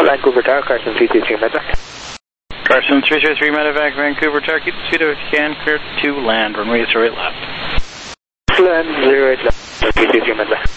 Vancouver Tower, Carson 333 Medevac. Carson 333 Medevac, Vancouver Tower, keep the speed up if you can, clear to land, runway 08 left. Land 08 left, 333 Medevac.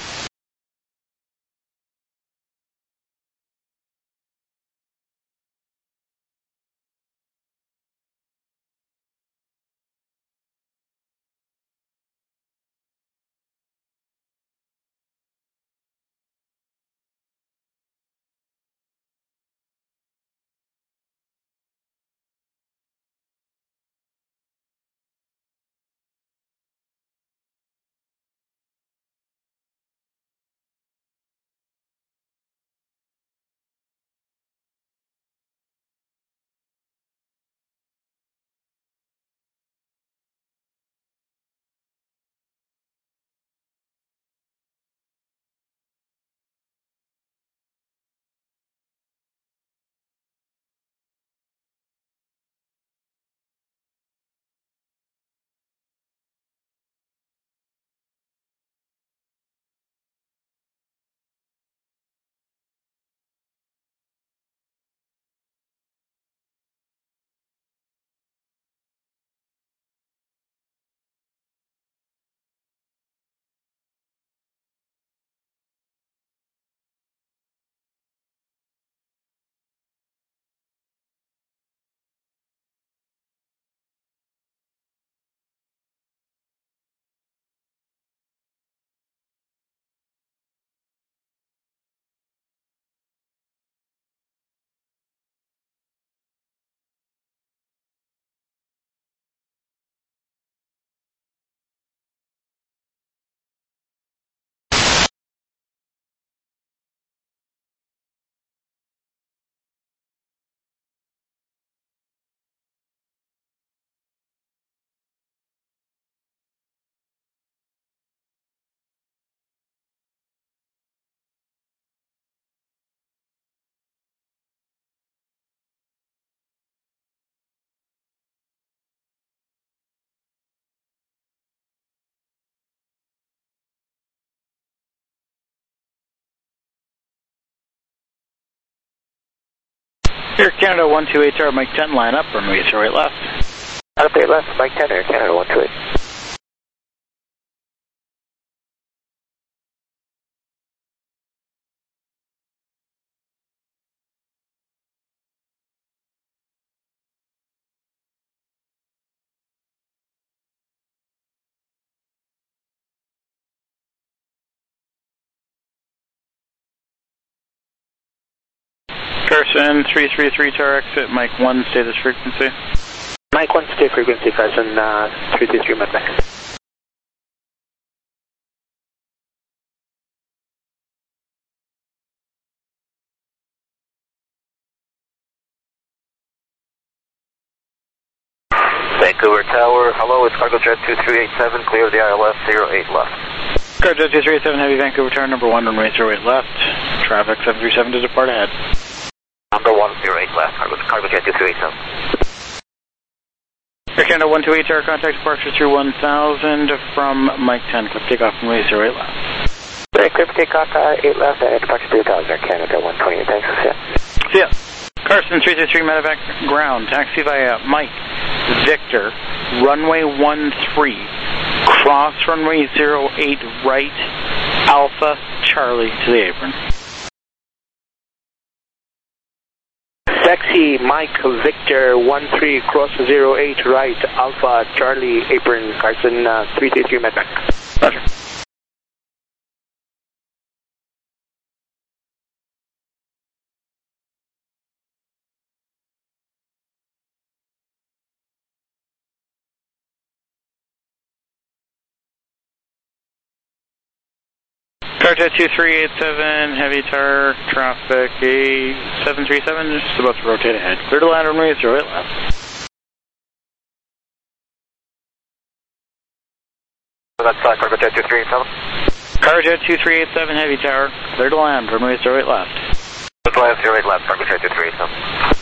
Air Canada 128 Tower, Mike 10, line up, runway 08 left. Out of 8 left, Mike 10, Air Canada 128. Carson 333 Tower, exit, Mike 1, status frequency. Mike 1, stay frequency, Carson 333 Medevac. Vancouver Tower, hello, it's Cargojet 2387, clear the ILS 08 left. Cargojet 2387, Heavy Vancouver Tower, number 1, runway 08 left. Traffic 737 to depart ahead. Number 108 left, Cargojet 2387. Air Canada 128 Tower, contact departure through 1000 from Mike 10, clip takeoff runway 08 left. Very clear for takeoff, 8 left, departure 3000, Air Canada 128, thanks, see ya. See ya. Carson 333 Medevac ground, taxi via Mike Victor, runway 13, cross runway 08 right, Alpha Charlie to the apron. Taxi Mike Victor 13, cross 08 right, Alpha Charlie, apron, Carson 333 Medevac. Roger. Cargojet 2387, Heavy Tower, traffic a 737, just about to rotate ahead. Clear to land runway 08 left. That's Cargojet 2387. Cargojet 2387, Heavy Tower, clear to land runway 08 left. Clear to land 08 left, Cargojet 2387.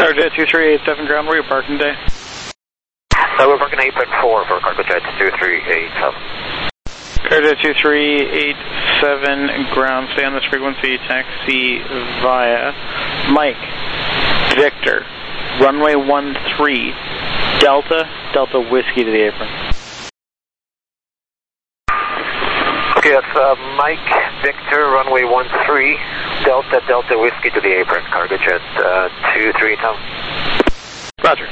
Cargojet 2387 ground, where are you parking today? We're parking 8.4 for Cargojet 2387. Cargojet 2387 ground, stay on this frequency, taxi via Mike, Victor, runway 13, Delta, Delta Whiskey to the apron. Okay, that's Mike, Victor, runway 13, Delta, Delta Whiskey to the apron, Cargojet 2387. Roger.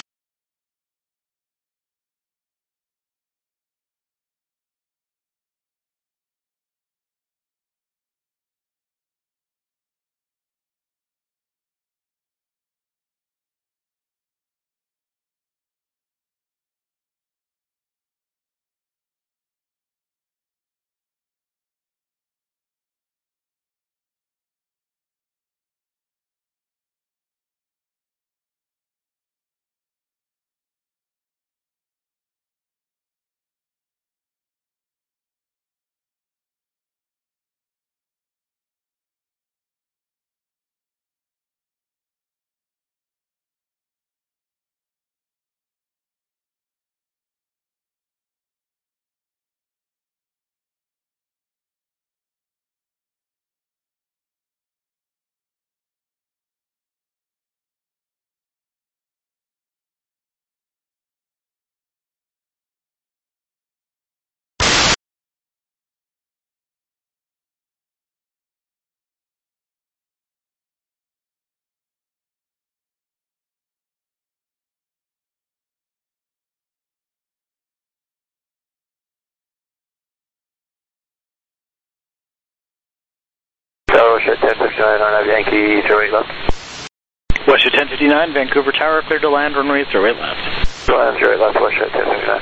Westjet 1059 on Yankee 08 left. Westjet 1059, Vancouver Tower, cleared to land, runway 08 left. Land 08 left, Westjet 1059.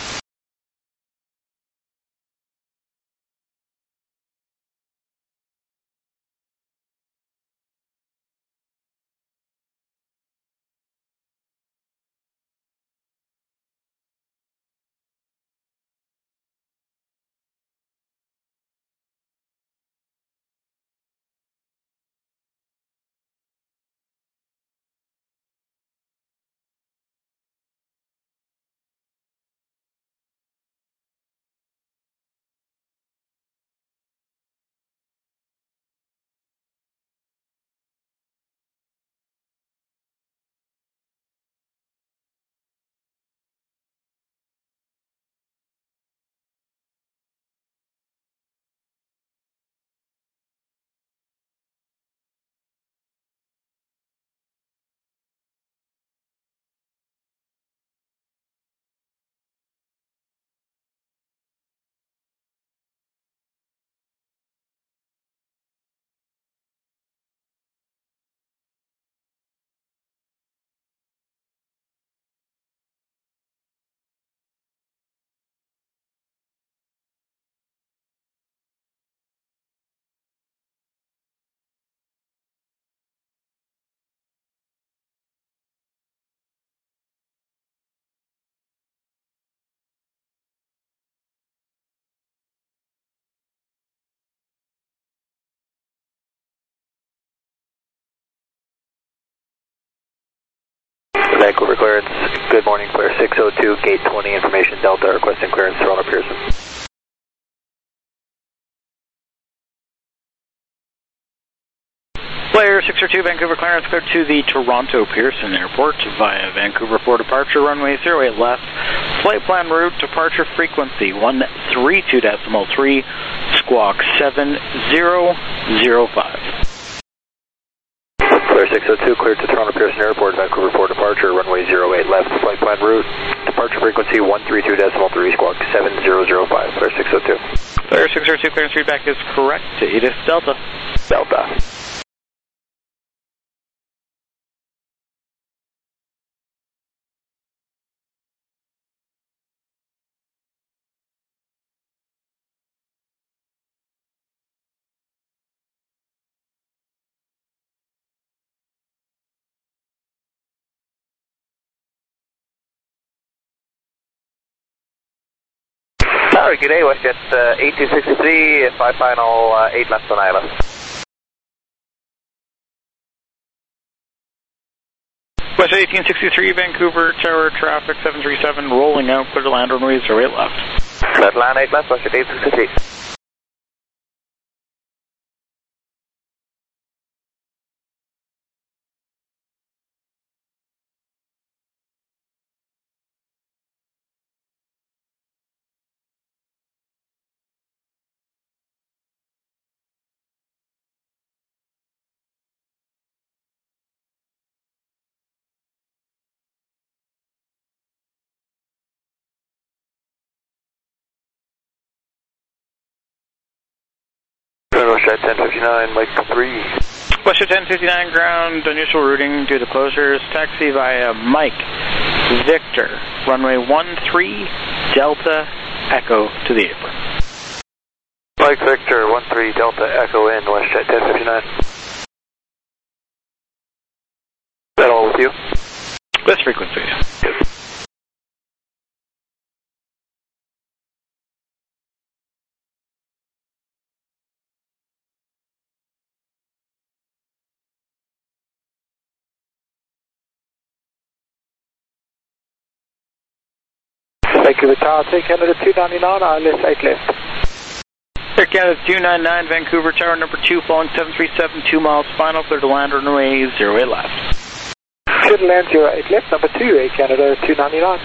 Vancouver clearance, good morning, clear 602, gate 20, information Delta, requesting clearance, Toronto Pearson. Player 602, Vancouver clearance, cleared to the Toronto Pearson Airport via Vancouver for departure, runway 08 left, flight plan route, departure frequency 132.3, squawk 7005. Clear 602, cleared to Toronto Pearson Airport, Vancouver for departure, runway 08 left, flight plan route, departure frequency 132.3, squawk 7005, clear 602. Clear 602, clearance feedback is correct to Edith Delta. Delta. Sorry, good day, Westjet 8263, 5 final 8 left on island. West 1863, Vancouver Tower, traffic 737, rolling out, clear to land runway 08 left. Clear to land 8 left, West 1863. Westjet 1059, Mike 3. Westjet 1059 ground, unusual routing due to closures. Taxi via Mike Victor, runway 13, Delta Echo to the apron. Mike Victor 13, Delta Echo in, Westjet 1059. Is that all with you? This frequency. Yes. Vancouver Tower, take Canada 299, ILS 8 left. Air Canada 299, Vancouver Tower, number 2, following 737, 2 miles final, clear to land runway 08 left. Clear to land 08 left, number 2, Air Canada 299.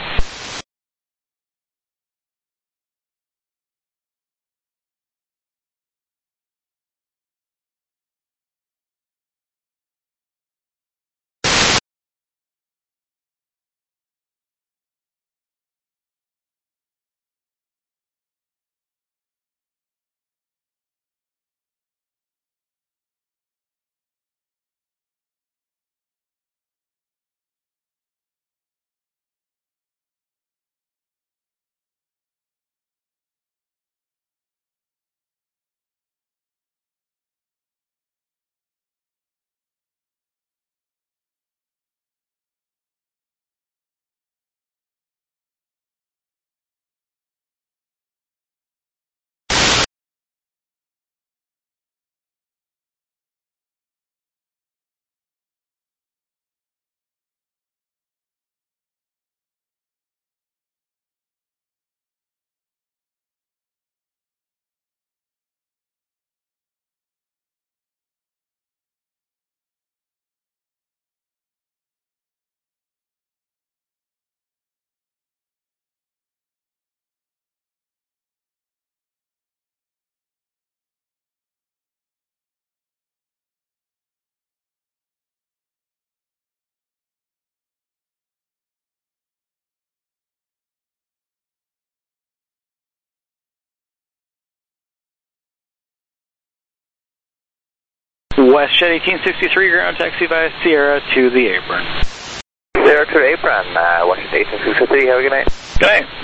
Westjet 1863, ground taxi via Sierra to the apron. Sierra to the apron, Westjet 1863, have a good night. Good night.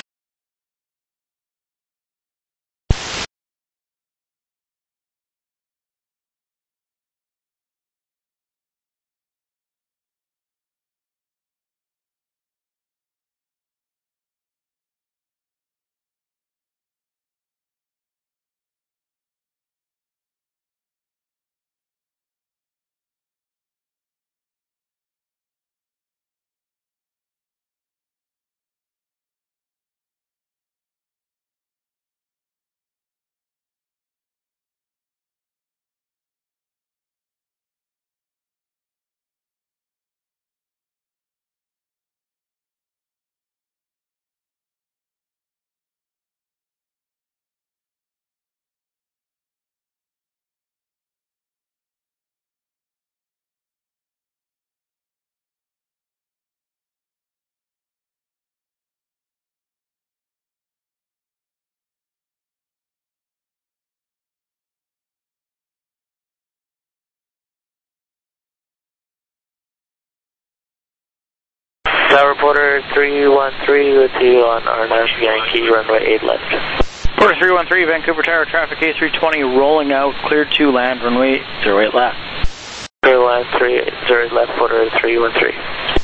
Tower Reporter 313 with you on RNAV Yankee, runway 8 left. Porter 313, Vancouver Tower, traffic A320, rolling out, cleared to land, runway 08 left. Clear land 30 left, Porter 313.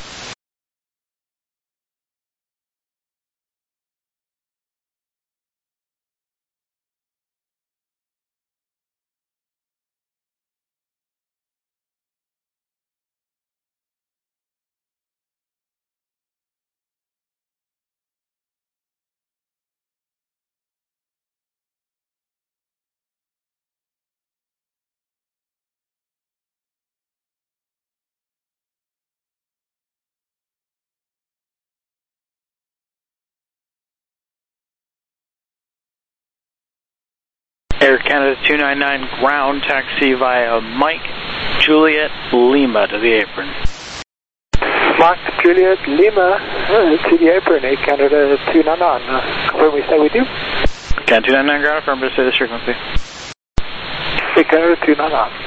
Air Canada 299 ground, taxi via Mike Juliet Lima to the apron. Mike Juliet Lima to the apron, Air Canada 299. Confirm we stay with you. Canada 299 ground, affirm to say this frequency. Air Canada 299.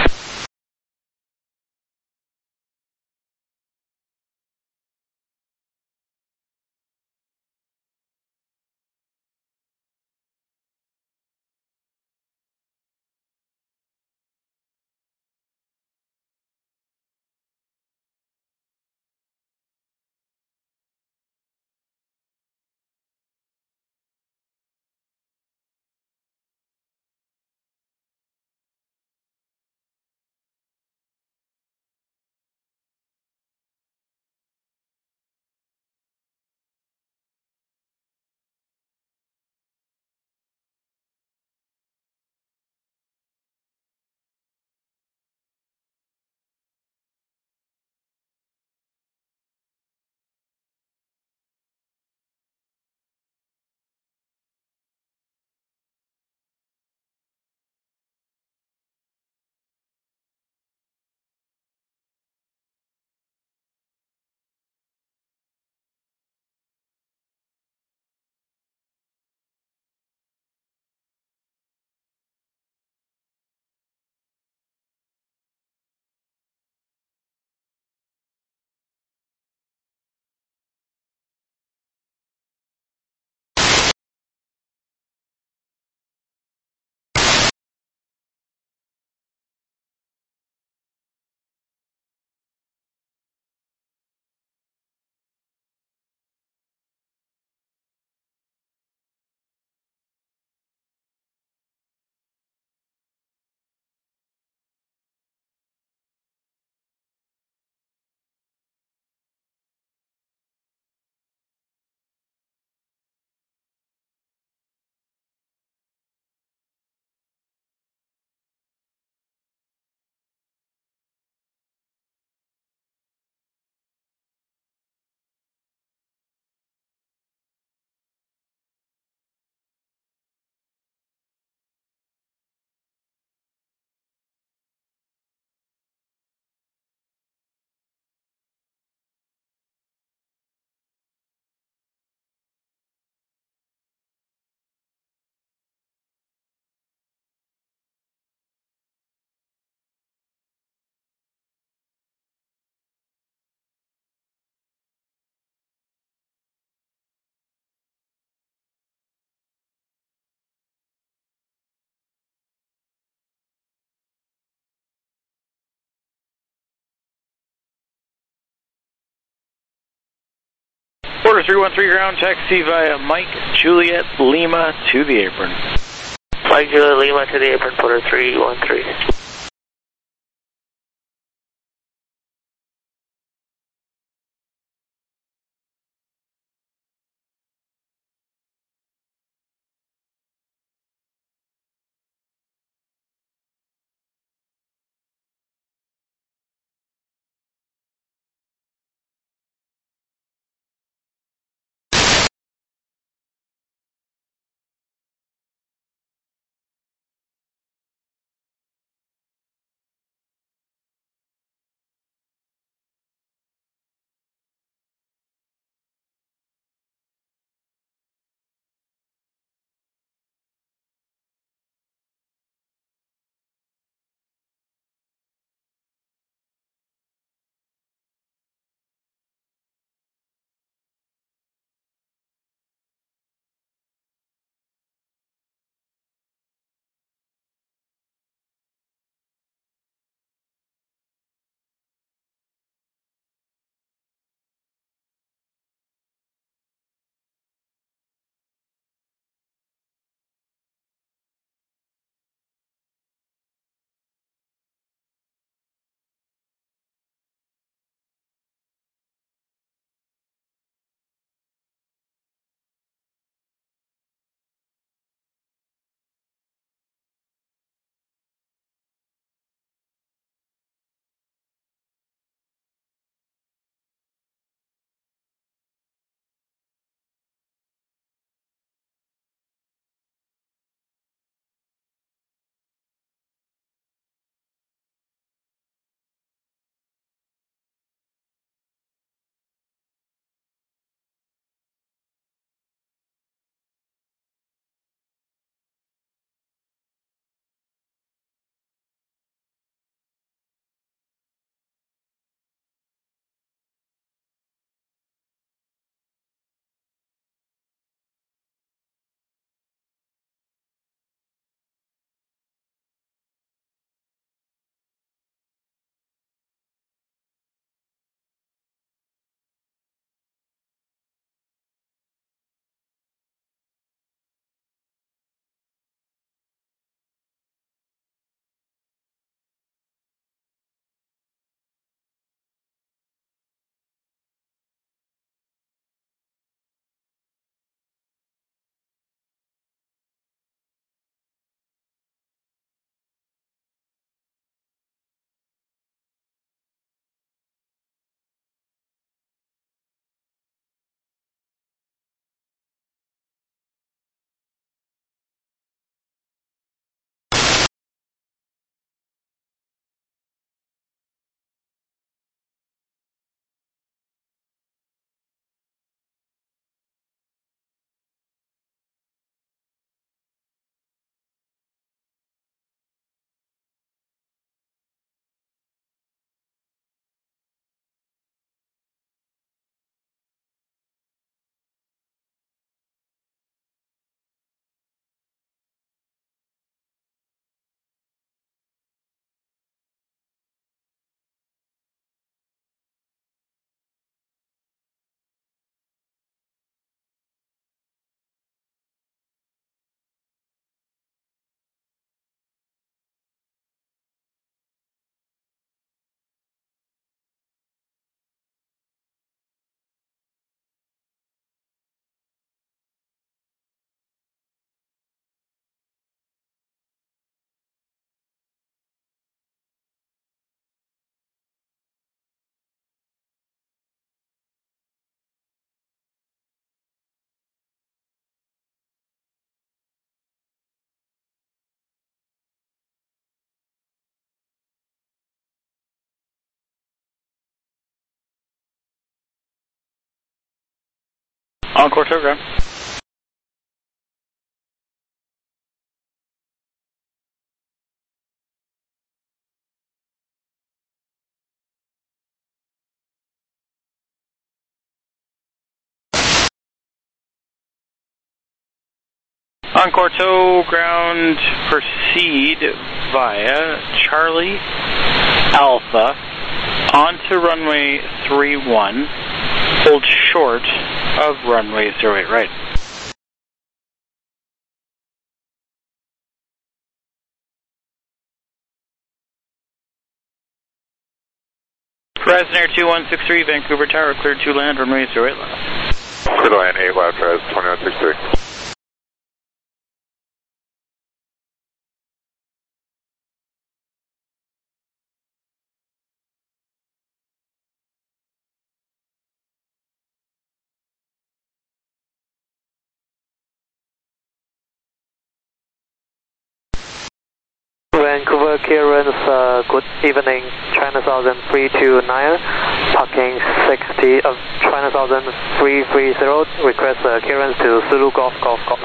Order 313 ground, taxi via Mike Juliet Lima to the apron. Mike Juliet Lima to the apron, Porter 313. Encore to ground. Encore to ground, proceed via Charlie Alpha onto runway 31, hold short of runway 08 right. Horizon Air 2163, Vancouver Tower, cleared to land, runway 08 left. Clear to land 8 left, Horizon 2163. Vancouver clearance, good evening, China Southern 329, parking 60 of China Southern 330, request clearance to Zulu Golf Golf Golf.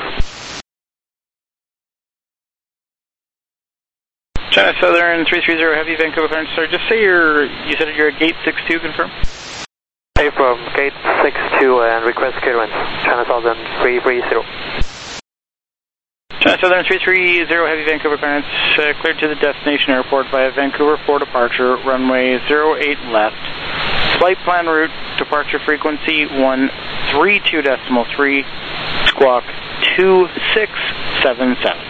China Southern 330 Heavy, Vancouver clearance, sir, just say you said you're at gate 62, confirm? Hey, from gate 62 and request clearance, China Southern 330. China Southern 330 Heavy, Vancouver clearance, cleared to the destination airport via Vancouver for departure, runway 08 left. Flight plan route, departure frequency 132.3, squawk 2677.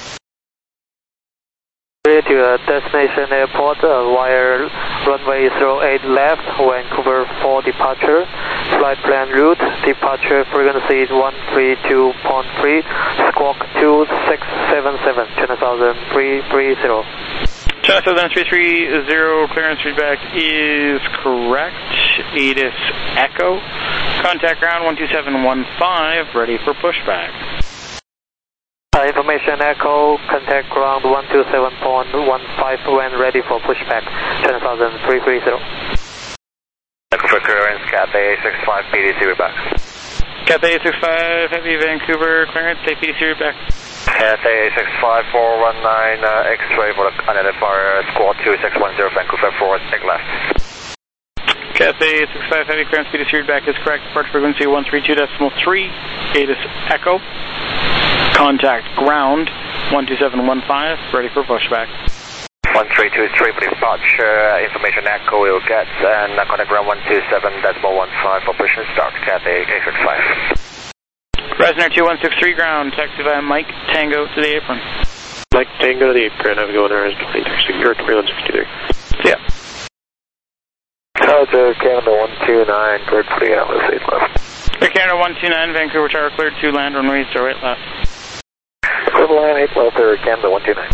To destination airport via runway 08 left, Vancouver for departure. Flight plan route, departure frequency is 132.3, squawk 2677, China Southern 330. China Southern 330, clearance feedback is correct. ATIS Echo. Contact ground 12715, ready for pushback. Information Echo, contact ground 127.15 when ready for pushback, China Southern 330. For clearance, Cathay 65 PDC, we're back. Cathay 65 Heavy, Vancouver clearance, APDC, we're back. Cathay 65 419, X-ray for the identifier, squad 2610, Vancouver 4, take left. Cathay 65 Heavy, clearance, PDC, we're back is correct, departure frequency 132.3, ATIS Echo. Contact ground 12715, ready for pushback. 1323 for departure, information Echo will get, and contact ground 127.15 for push and start, Cathay 865. Horizon Air 2163 ground, taxi via Mike Tango to the apron. Mike Tango to the apron, I'm going Horizon 2163. See ya. Tower Canada 129, cleared for the Atlas 8 left. Air Canada 129, Vancouver Tower, cleared to land, runway 08 left. Clear to land 8 left, Air Canada 129.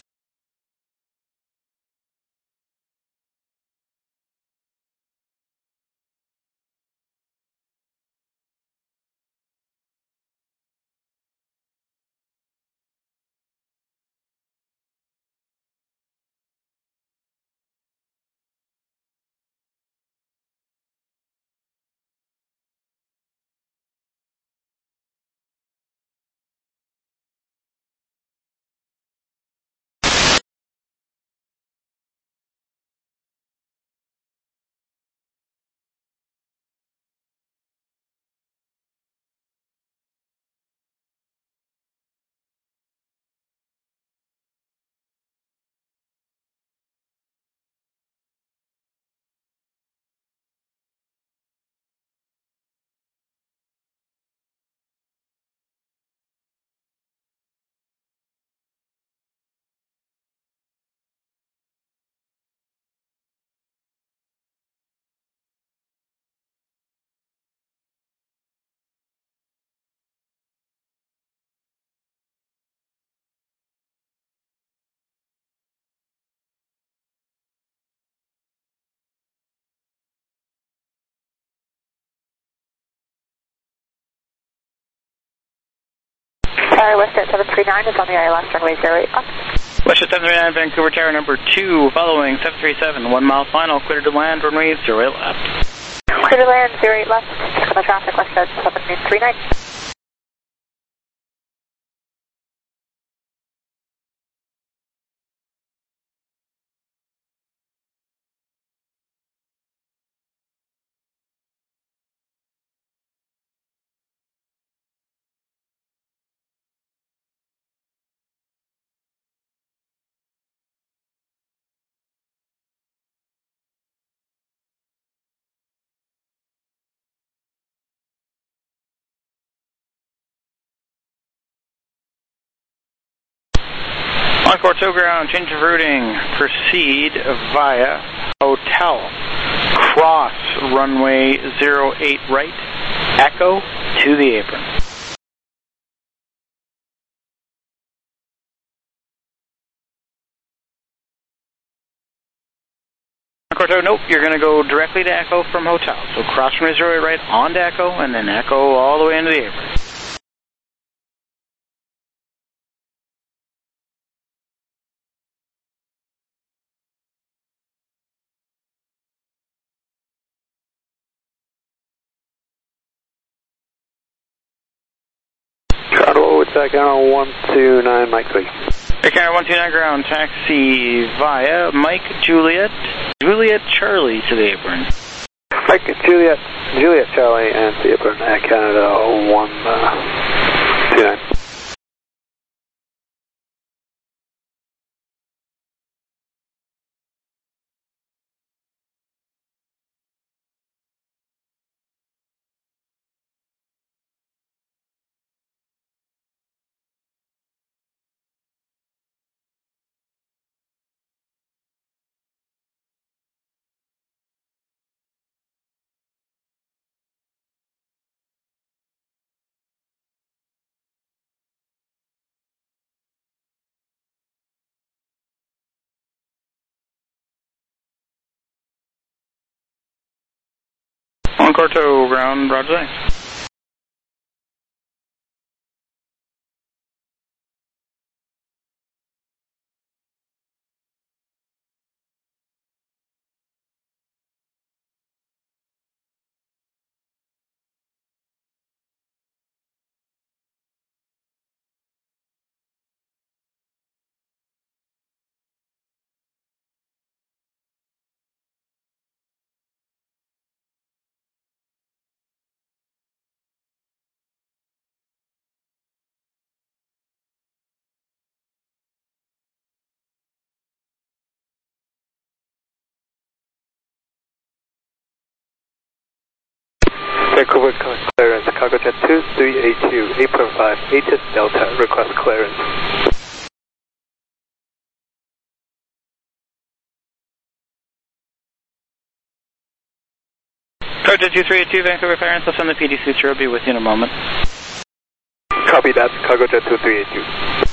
Tower Western 739 is on the ILS runway 08 left. Western 739, Vancouver Tower number 2, following 737, 1 mile final, cleared to land, runway 08 left. Clear to land, 08 left, check on the traffic, Westjet 739. Encore to ground, change of routing, proceed via hotel, cross runway 08 right, echo to the apron. Encore to, nope, you're going to go directly to echo from hotel, so cross runway 08 right on to echo, and then echo all the way into the apron. Toronto, it's Canada 129, Mike 3. Canada 129 ground, taxi via Mike Juliet, Juliet Charlie to the apron. Mike Juliet, Juliet Charlie, and the apron at Canada 129. Encore to ground, roger. Vancouver clearance, Cargojet 2382, apron 5, HS Delta, request clearance. Cargojet 2382, Vancouver clearance, I'll send the PD suture, I'll be with you in a moment. Copy that, Cargojet 2382.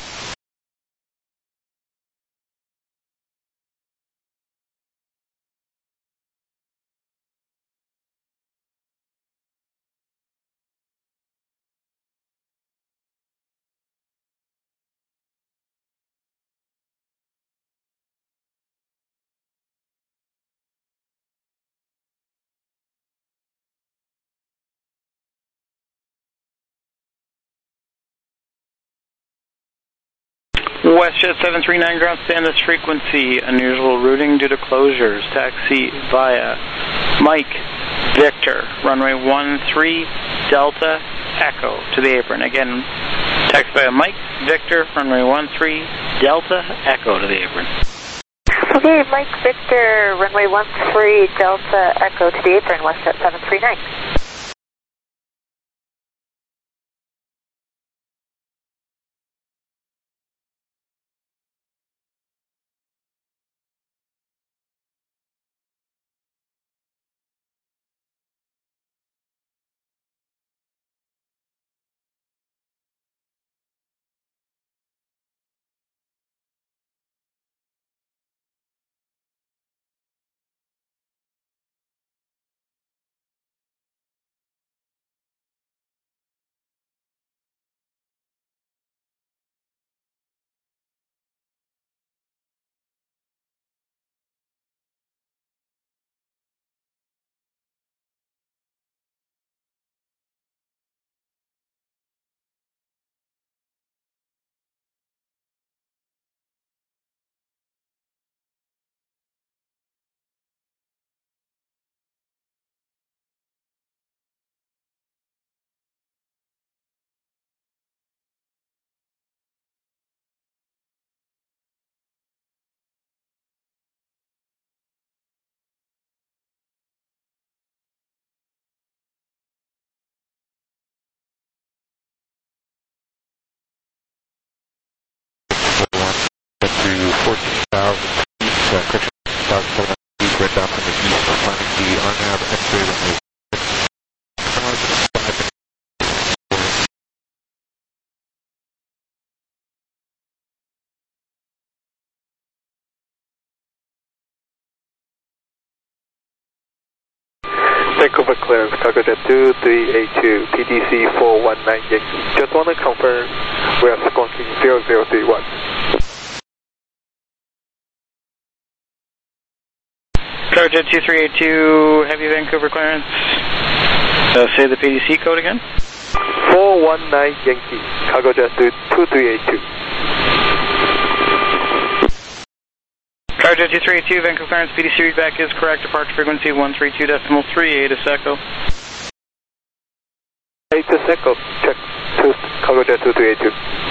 WestJet 739 ground, stand this frequency, unusual routing due to closures, taxi via Mike Victor, runway 13, Delta, Echo to the apron. Again, taxi via Mike Victor, runway 13, Delta, Echo to the apron. Okay, Mike Victor, runway 13, Delta, Echo to the apron, WestJet 739. correction, 1,700 feet, right down from the east, finding the RNAV X-ray runway. Vancouver clearance, Cargojet 2382, PTC 419 Yankee. Just want to confirm we are squawking 0031. Cargojet 2382, heavy Vancouver clearance. Say the PDC code again. 419 Yankee, Cargojet 2382. Cargojet 2382, Vancouver clearance, PDC readback is correct. Departure frequency 132.38 is echo. 8 is echo, check to Cargojet 2382.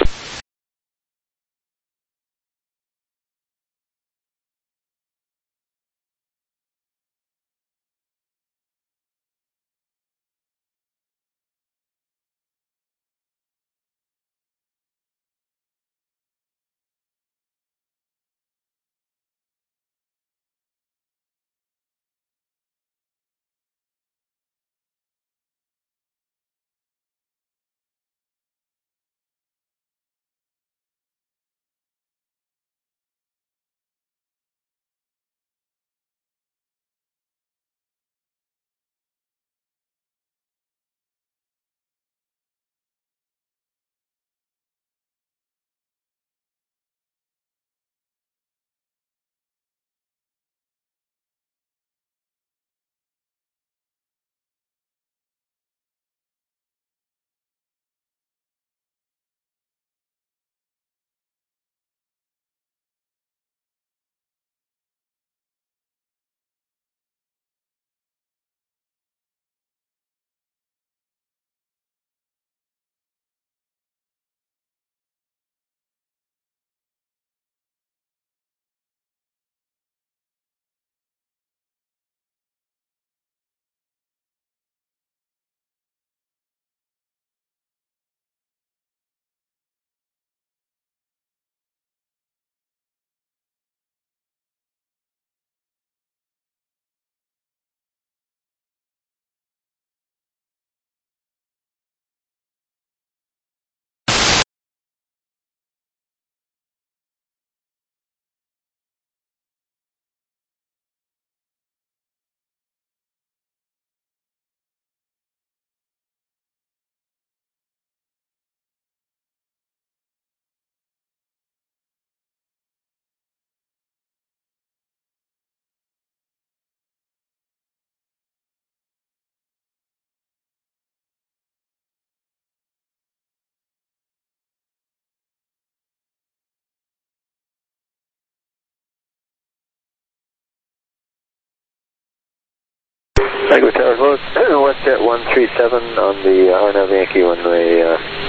Tango Tower, WestJet 137 on the RNAV Yankee runway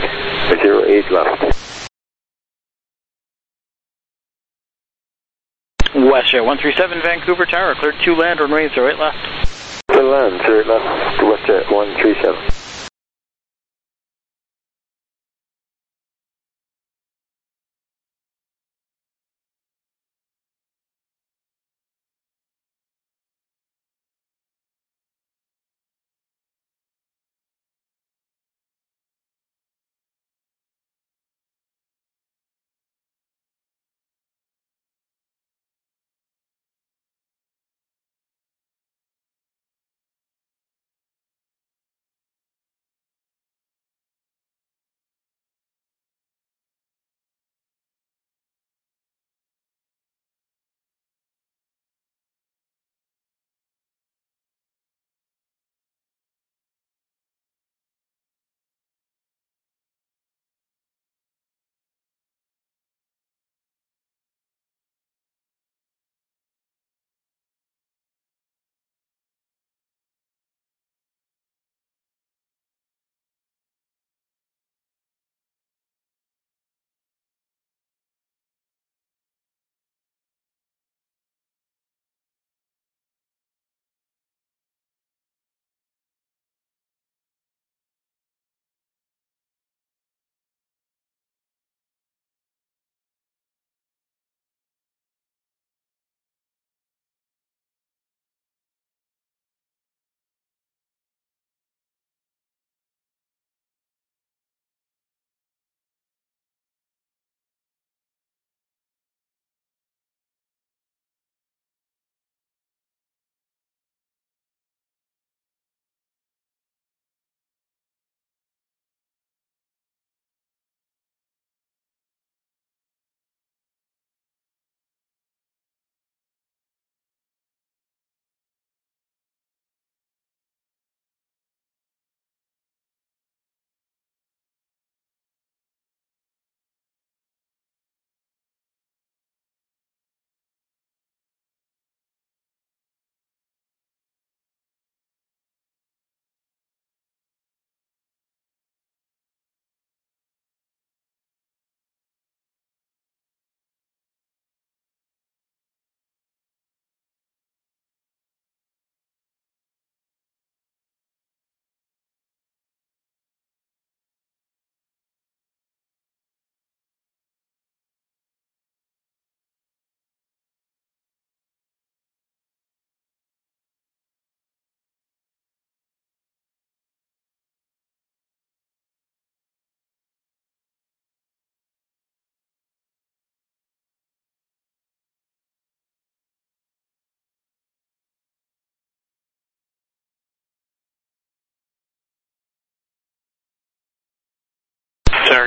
08 left. WestJet 137, Vancouver Tower, cleared to land, runway 08 left. To land, 08 left, WestJet 137.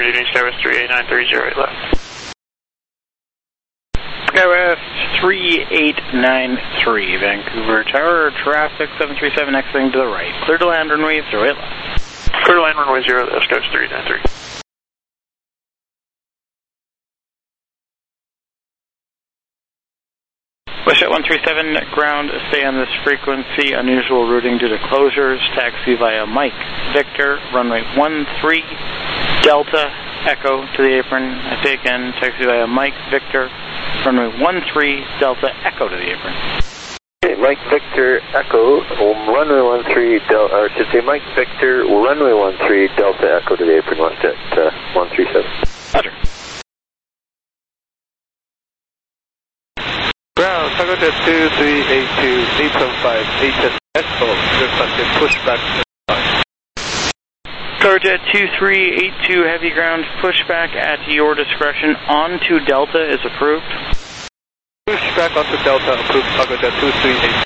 reading Skywest 38930 left. Skywest 3893, Vancouver Tower, traffic 737 exiting to the right. Clear to land runway 08 left. Clear to land runway 0 left, Skywest 3893. WestJet 137, ground, stay on this frequency, unusual routing due to closures, taxi via Mike Victor, runway 13, Delta, Echo to the apron. I say again, taxi via Mike Victor, runway 13, Delta, Echo to the apron. Okay, Mike Victor, Echo, runway 13, Delta, or I should say Mike Victor, runway 13, Delta, Echo to the apron, WestJet 137. Roger. Ground, Cargojet 2382, 875, HSSO, requested pushback. Cargojet 2382, heavy ground, pushback at your discretion onto Delta is approved. Pushback onto Delta, approved Cargojet 2382.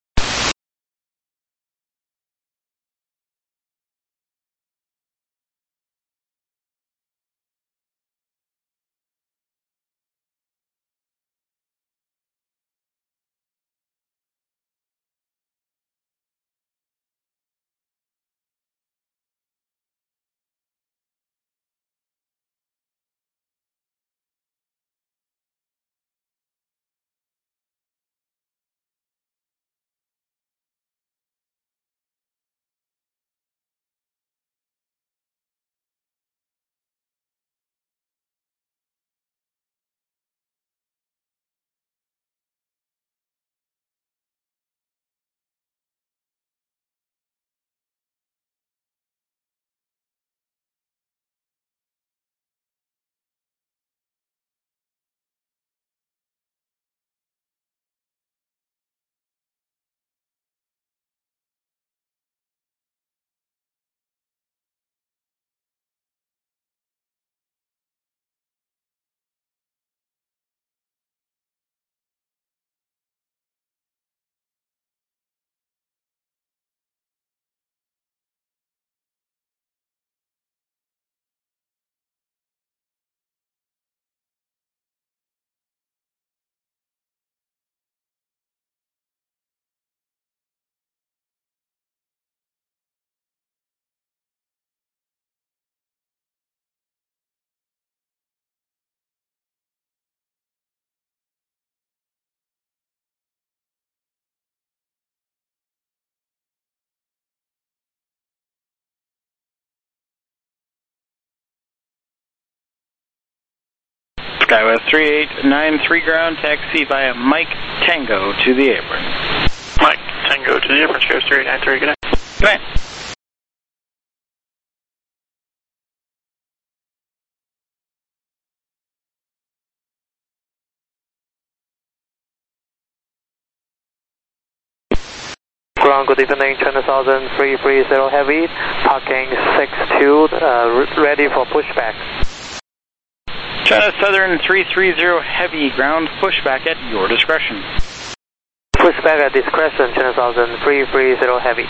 Skywest 3893, ground, taxi via Mike Tango to the apron. Mike Tango to the apron, Skywest 3893, good night. Good night. Ground, good evening, China Southern 330 Heavy, parking 62, ready for pushback. China Southern 330 Heavy, ground, pushback at your discretion. Pushback at discretion, China Southern 330 Heavy.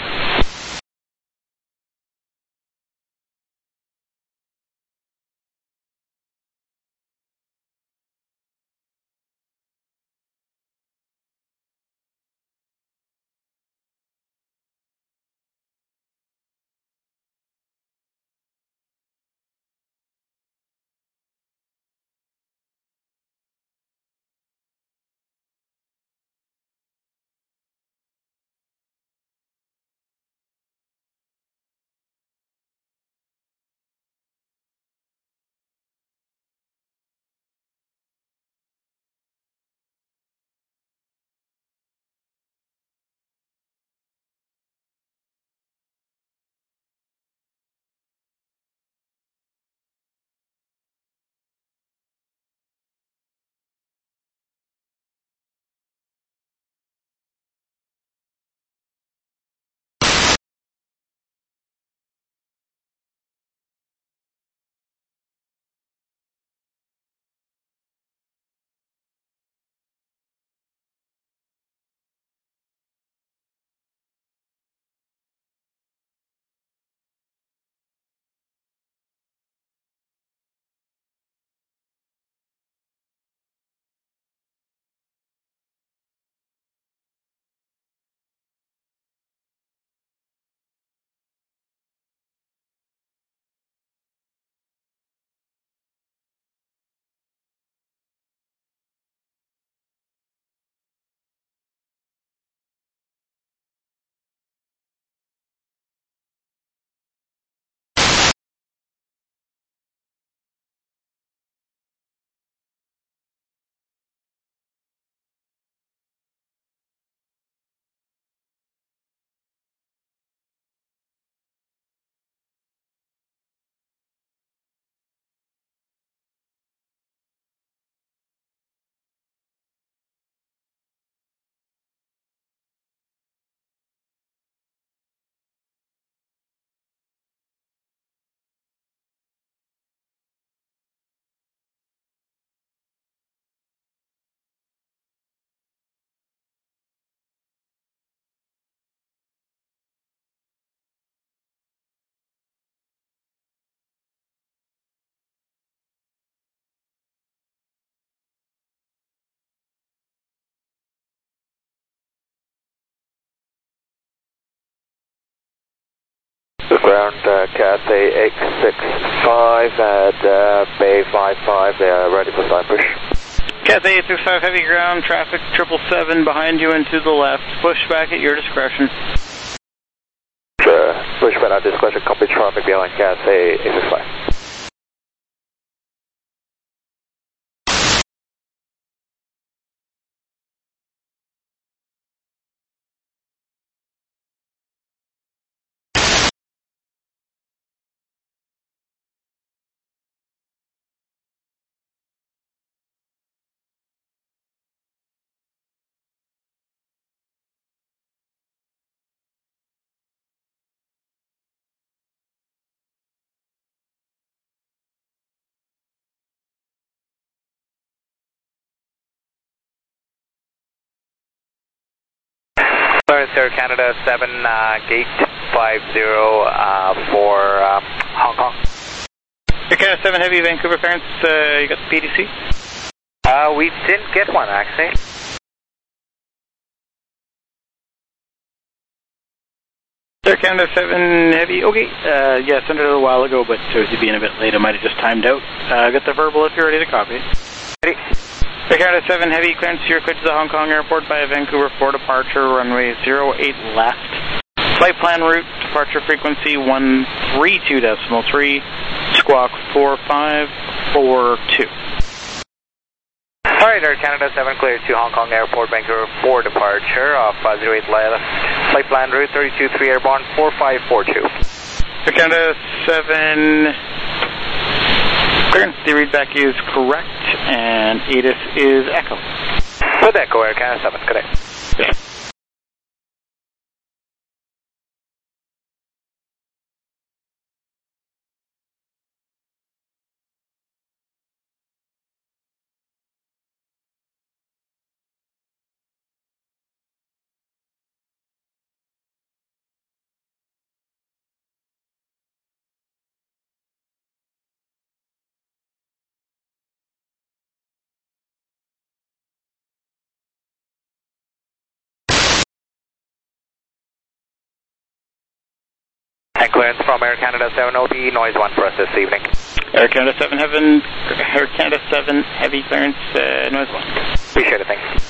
ground, Cathay 865 at Bay 55, they are ready for side push. Cathay 865 heavy ground, traffic 777 behind you and to the left. Push back at your discretion. Push back at discretion, copy traffic behind Cathay 865. Air Canada 7, gate 50 for Hong Kong. Air Canada 7 heavy, Vancouver clearance, you got the PDC? We didn't get one actually. Air Canada 7 heavy, okay. Yeah, sent it a while ago, but with you being a bit late, I might have just timed out. Got the verbal if you're ready to copy. Ready. Air Canada 7 heavy, clearance to your clear to the Hong Kong airport by Vancouver for departure, runway 08 left. Flight plan route, departure frequency 132.3, squawk 4542. Alright, Air Canada 7 clear to Hong Kong Airport, Vancouver for departure of 08 left. Flight plan route 323 airborne 4542. Air Canada 7 clearance, the readback is correct, and ATIS is Echo. Good Echo, Air Canada 7, good day. Yeah. And clearance from Air Canada 7 OB, noise 1 for us this evening. Air Canada 7 heavy clearance, noise 1. Appreciate it, thanks.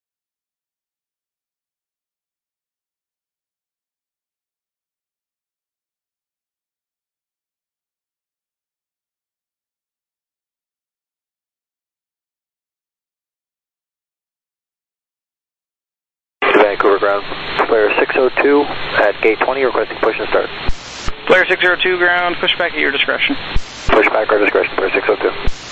Vancouver ground, Flare 602 at gate 20, requesting push and start. Flare 602 ground, push back at your discretion. Push back our discretion, Flare 602.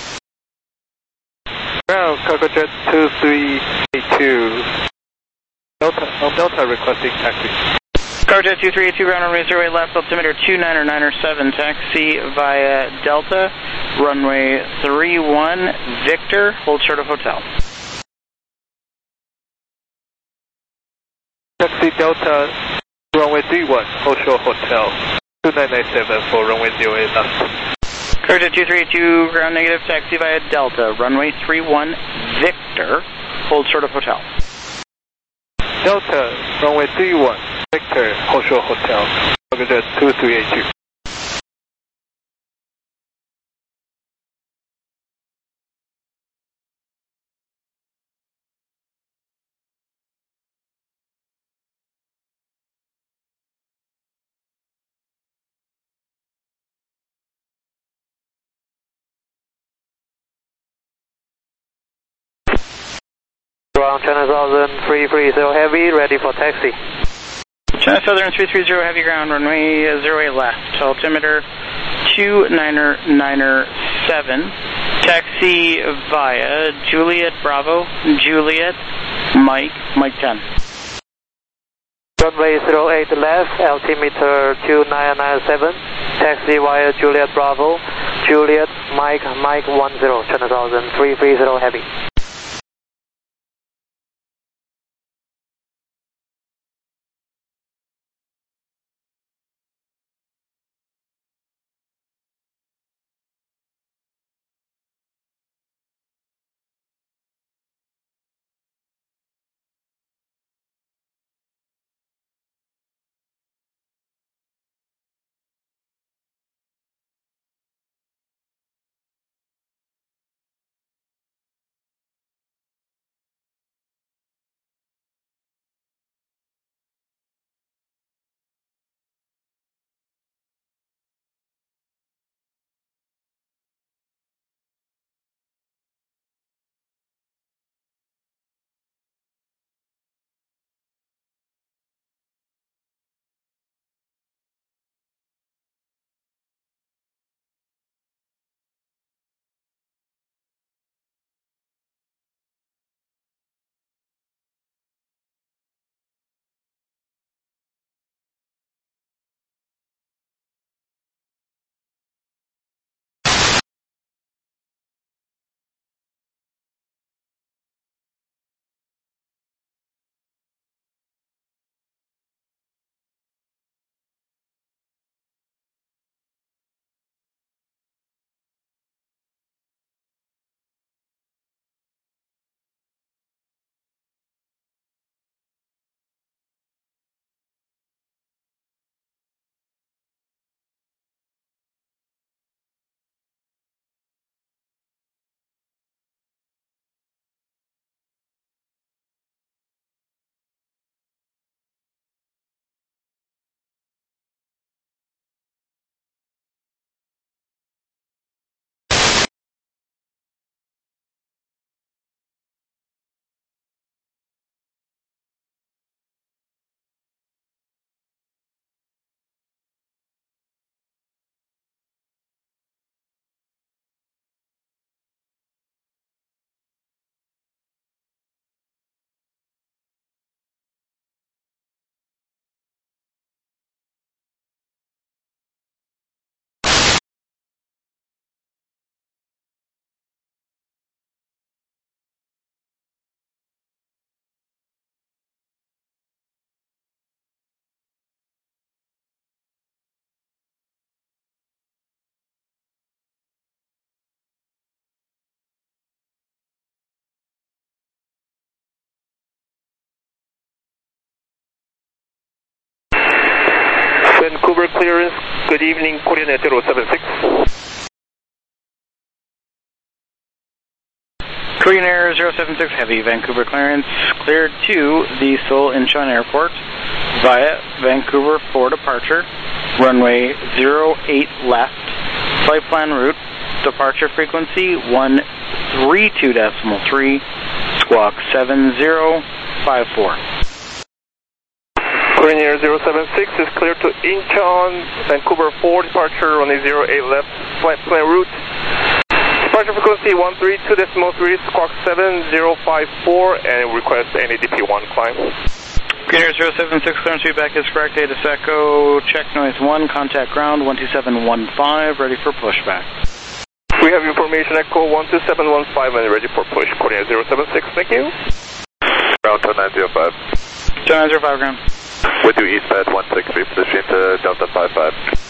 Ground, Cargo Jet 2382. Delta requesting taxi. Cargo Jet 2382 ground, runway 08 left, altimeter 29907, taxi via Delta, runway 31, Victor, hold short of hotel. Taxi Delta, runway 31, Hoshio Hotel, 2997 for runway 08 left. Cargo Jet 2382 ground negative, taxi via Delta, runway 31, Victor, hold short of hotel. Delta, runway 31, Victor, Hoshio Hotel, Cargo Jet 2382. Ground China Southern 330 heavy, ready for taxi. China Southern 330 heavy ground, runway 08 left, altimeter 29907, taxi via Juliet Bravo, Juliet, Mike 10. Runway 08 left, altimeter 2997, taxi via Juliet Bravo, Juliet, Mike 10, China Southern 330 heavy. Vancouver clearance, good evening, Korean Air 076. Korean Air 076 Heavy, Vancouver clearance, cleared to the Seoul Incheon Airport via Vancouver for departure, runway 08 left, flight plan route, departure frequency 132.3, squawk 7054. Korean Air 076 is cleared to Incheon, Vancouver 4, departure runway 08 left, flight plan route. Departure frequency 132.3, squawk 7054, and request NADP1 climb. Korean Air 076, clearance feedback is correct. Data Echo, check noise 1, contact ground 12715, ready for pushback. We have information Echo 12715 and ready for push. Korean Air 076, thank you. Ground 2905. 2905 ground. With you eastbound 163, position to Delta 55.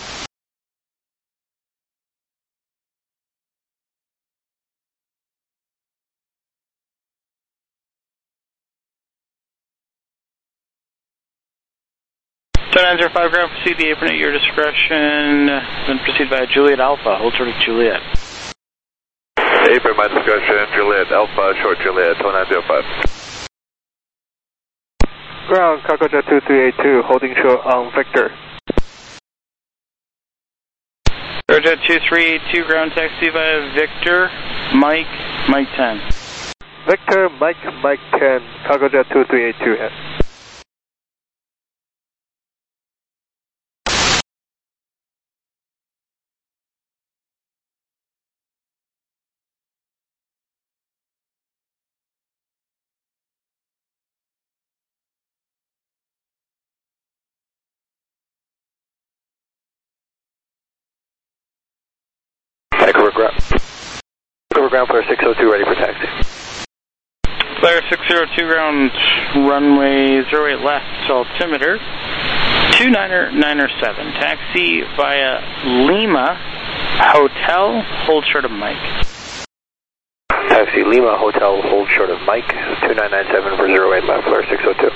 Turn 905 ground, proceed the apron at your discretion, then proceed by Juliet Alpha, hold short of Juliet. Apron, my discretion, Juliet Alpha, short Juliet, 2905. Ground, Cargojet 2382, holding short on Victor. Cargojet 2382, ground taxi via Victor, Mike 10. Victor, Mike 10, Cargojet 2382 head. Vancouver ground, Flare 602, ready for taxi. Flare 602 ground, runway 08 left, altimeter 2997. Taxi via Lima Hotel, hold short of Mike. Taxi Lima Hotel, hold short of Mike, 2997 for 08 left, Flare 602.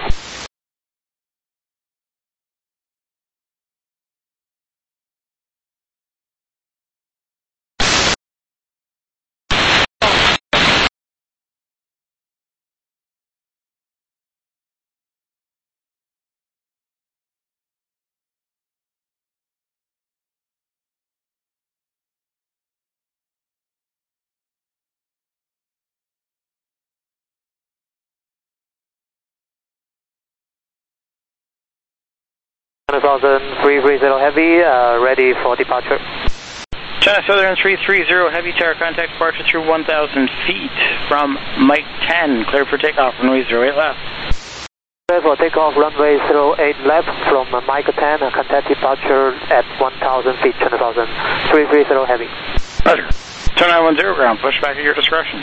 Southern 330 Heavy, ready for departure. China Southern 330 Heavy, tower contact departure through 1,000 feet from Mike 10, clear for takeoff, runway 08 left. Clear for takeoff, runway 08 left from Mike 10, contact departure at 1,000 feet, China Southern 330 Heavy. Roger. Turn 910 ground, push back at your discretion.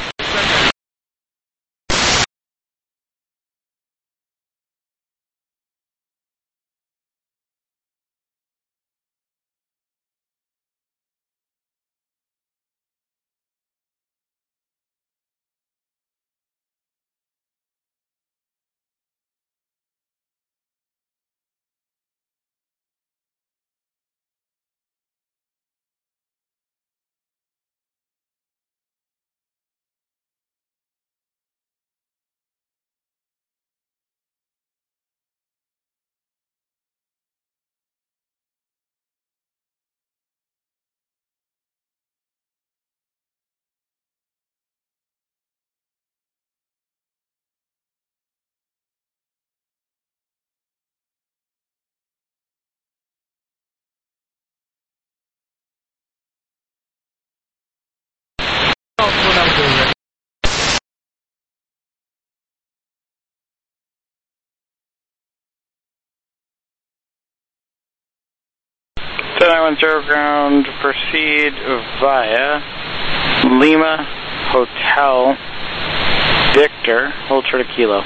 Turn 910 ground, proceed via Lima Hotel Victor, hold short of Kilo.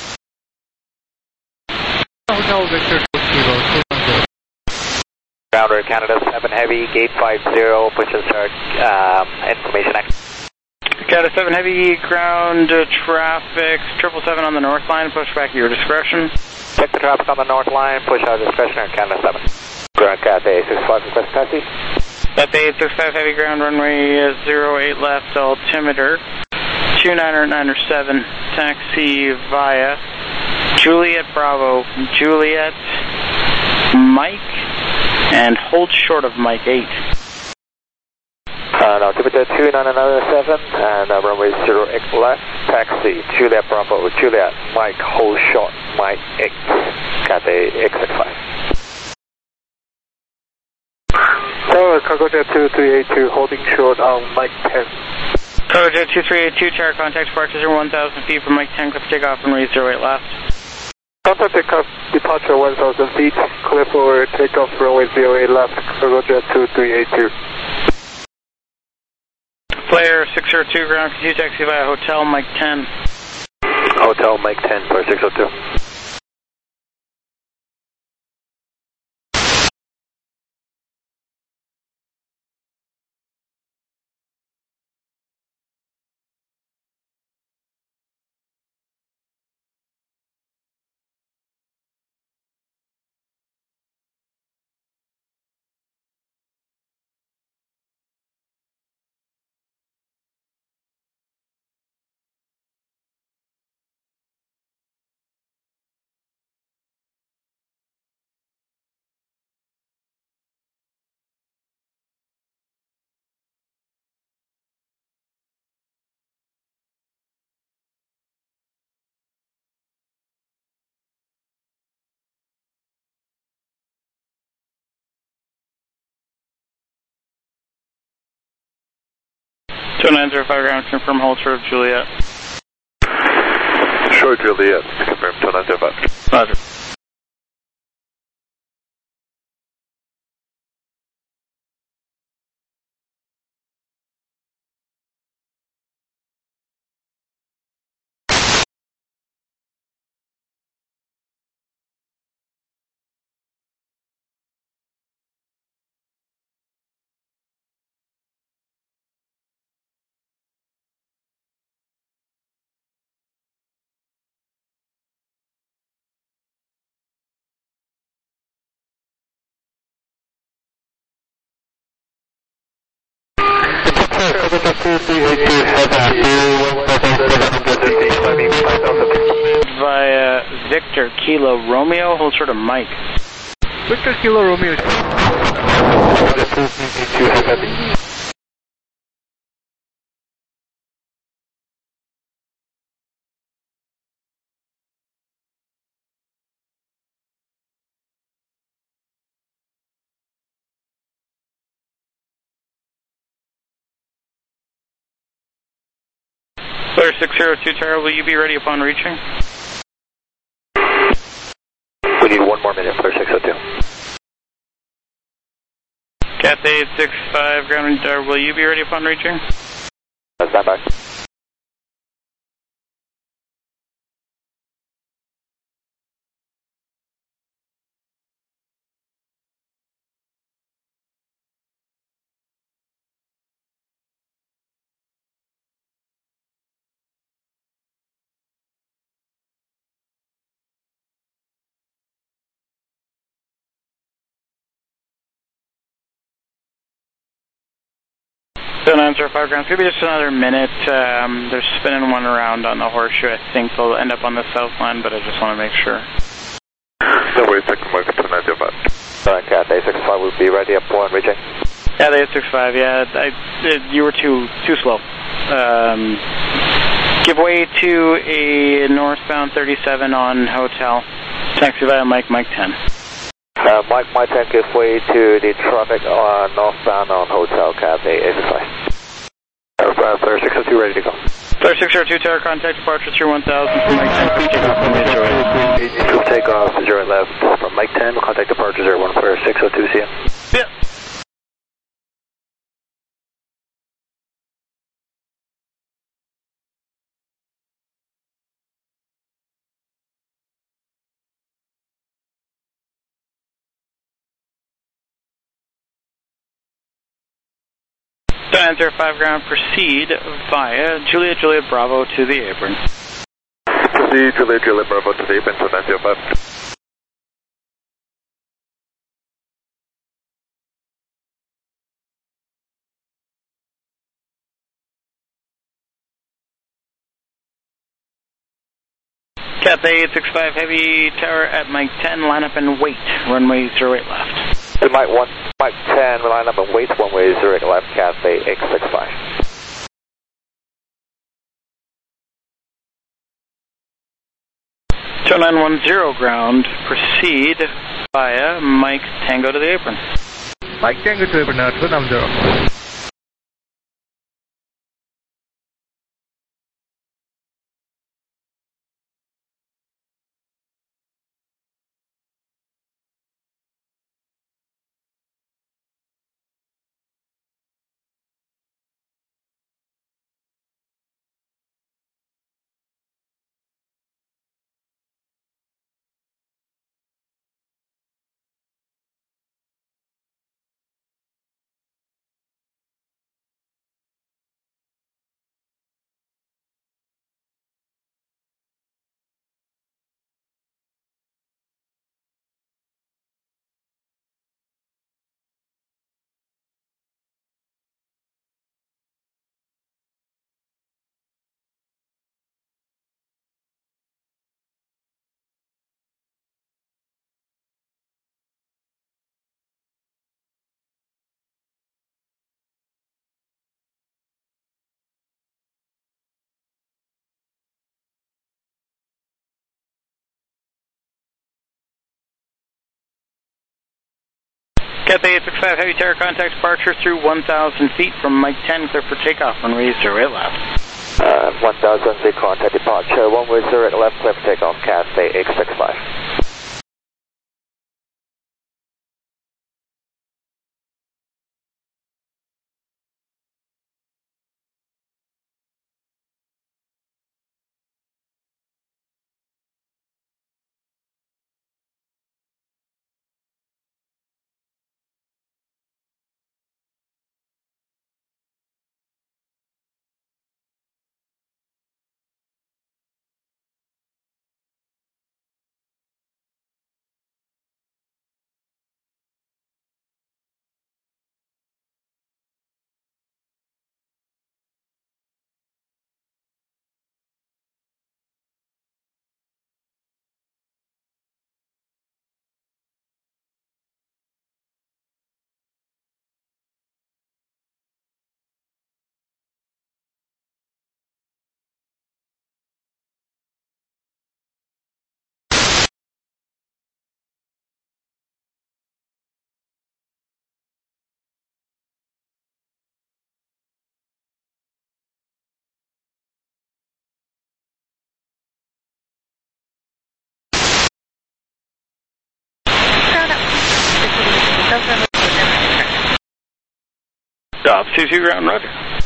Hotel Victor, Kilo, 210. Grounder Canada 7 Heavy, gate 50, push and start, information X. Canada 7 Heavy, ground traffic, 777 on the north line, push back at your discretion. Check the traffic on the north line, push out discretion on Canada 7. Ground Cathay 865, request taxi. Cathay 865, heavy ground, runway 08 left, altimeter 29907, taxi via Juliet Bravo, Juliet Mike, and hold short of Mike 8. Altimeter 29907, and runway 08 left, taxi Juliet Bravo, Juliet Mike, hold short Mike 8, Cathay 865. Tower, Cargo Jet 2382, holding short on Mike 10. Cargo Jet 2382, tower contact departures are 1,000 feet from Mike 10, cliff takeoff and runway 08 left. Contact takeoff, departure 1,000 feet, clear for takeoff runway 08 left, Cargo Jet 2382. Flare 602, ground, continue taxi via Hotel Mike 10. Hotel Mike 10 for 602. So 905 ground, confirm hold short of Juliet. Short Juliet, confirm 2905. Roger. Via Victor Kilo Romeo, hold short of Mike. Victor Kilo Romeo. Flare 602, tower, will you be ready upon reaching? We need one more minute, Flare 602. Cathay 865, ground and tower, will you be ready upon reaching? Stand by. So 905 ground, maybe just another minute. They're spinning one around on the horseshoe. I think they'll end up on the south line, but I just want to make sure. No worries, second market 2905. Cathay 865 will be ready upon reaching. Cathay 865, yeah, you were too slow. Give way to a northbound 37 on Hotel. Taxi via Mike 10. Mike 10 give way to the traffic on northbound on Hotel Cathay 865. Flare 602 ready to go. Flare 602, tower contact departure through 1000 from Mike 10, quick takeoff from the 08. Quick takeoff 08 left from Mike 10, contact departure 01, Flare 602, see ya. Yeah. Enter 5 ground, proceed via Juliet Bravo to the apron. Proceed Juliet Bravo to the apron, so 905. Cathay 865 Heavy Tower at Mike 10, line up and wait, runway 08 left. To Mike 10, line up and wait, runway 08 left, Cathay 865. Show 910 ground, proceed via Mike Tango to the apron. Mike Tango to apron, 290. Cathay 865 Heavy Tower, contact departure through 1,000 feet from Mike 10, clear for takeoff, runway 08 left. 1,000 feet, contact departure, runway 08 left, clear for takeoff, Cathay 865. Stop, 22 ground, roger.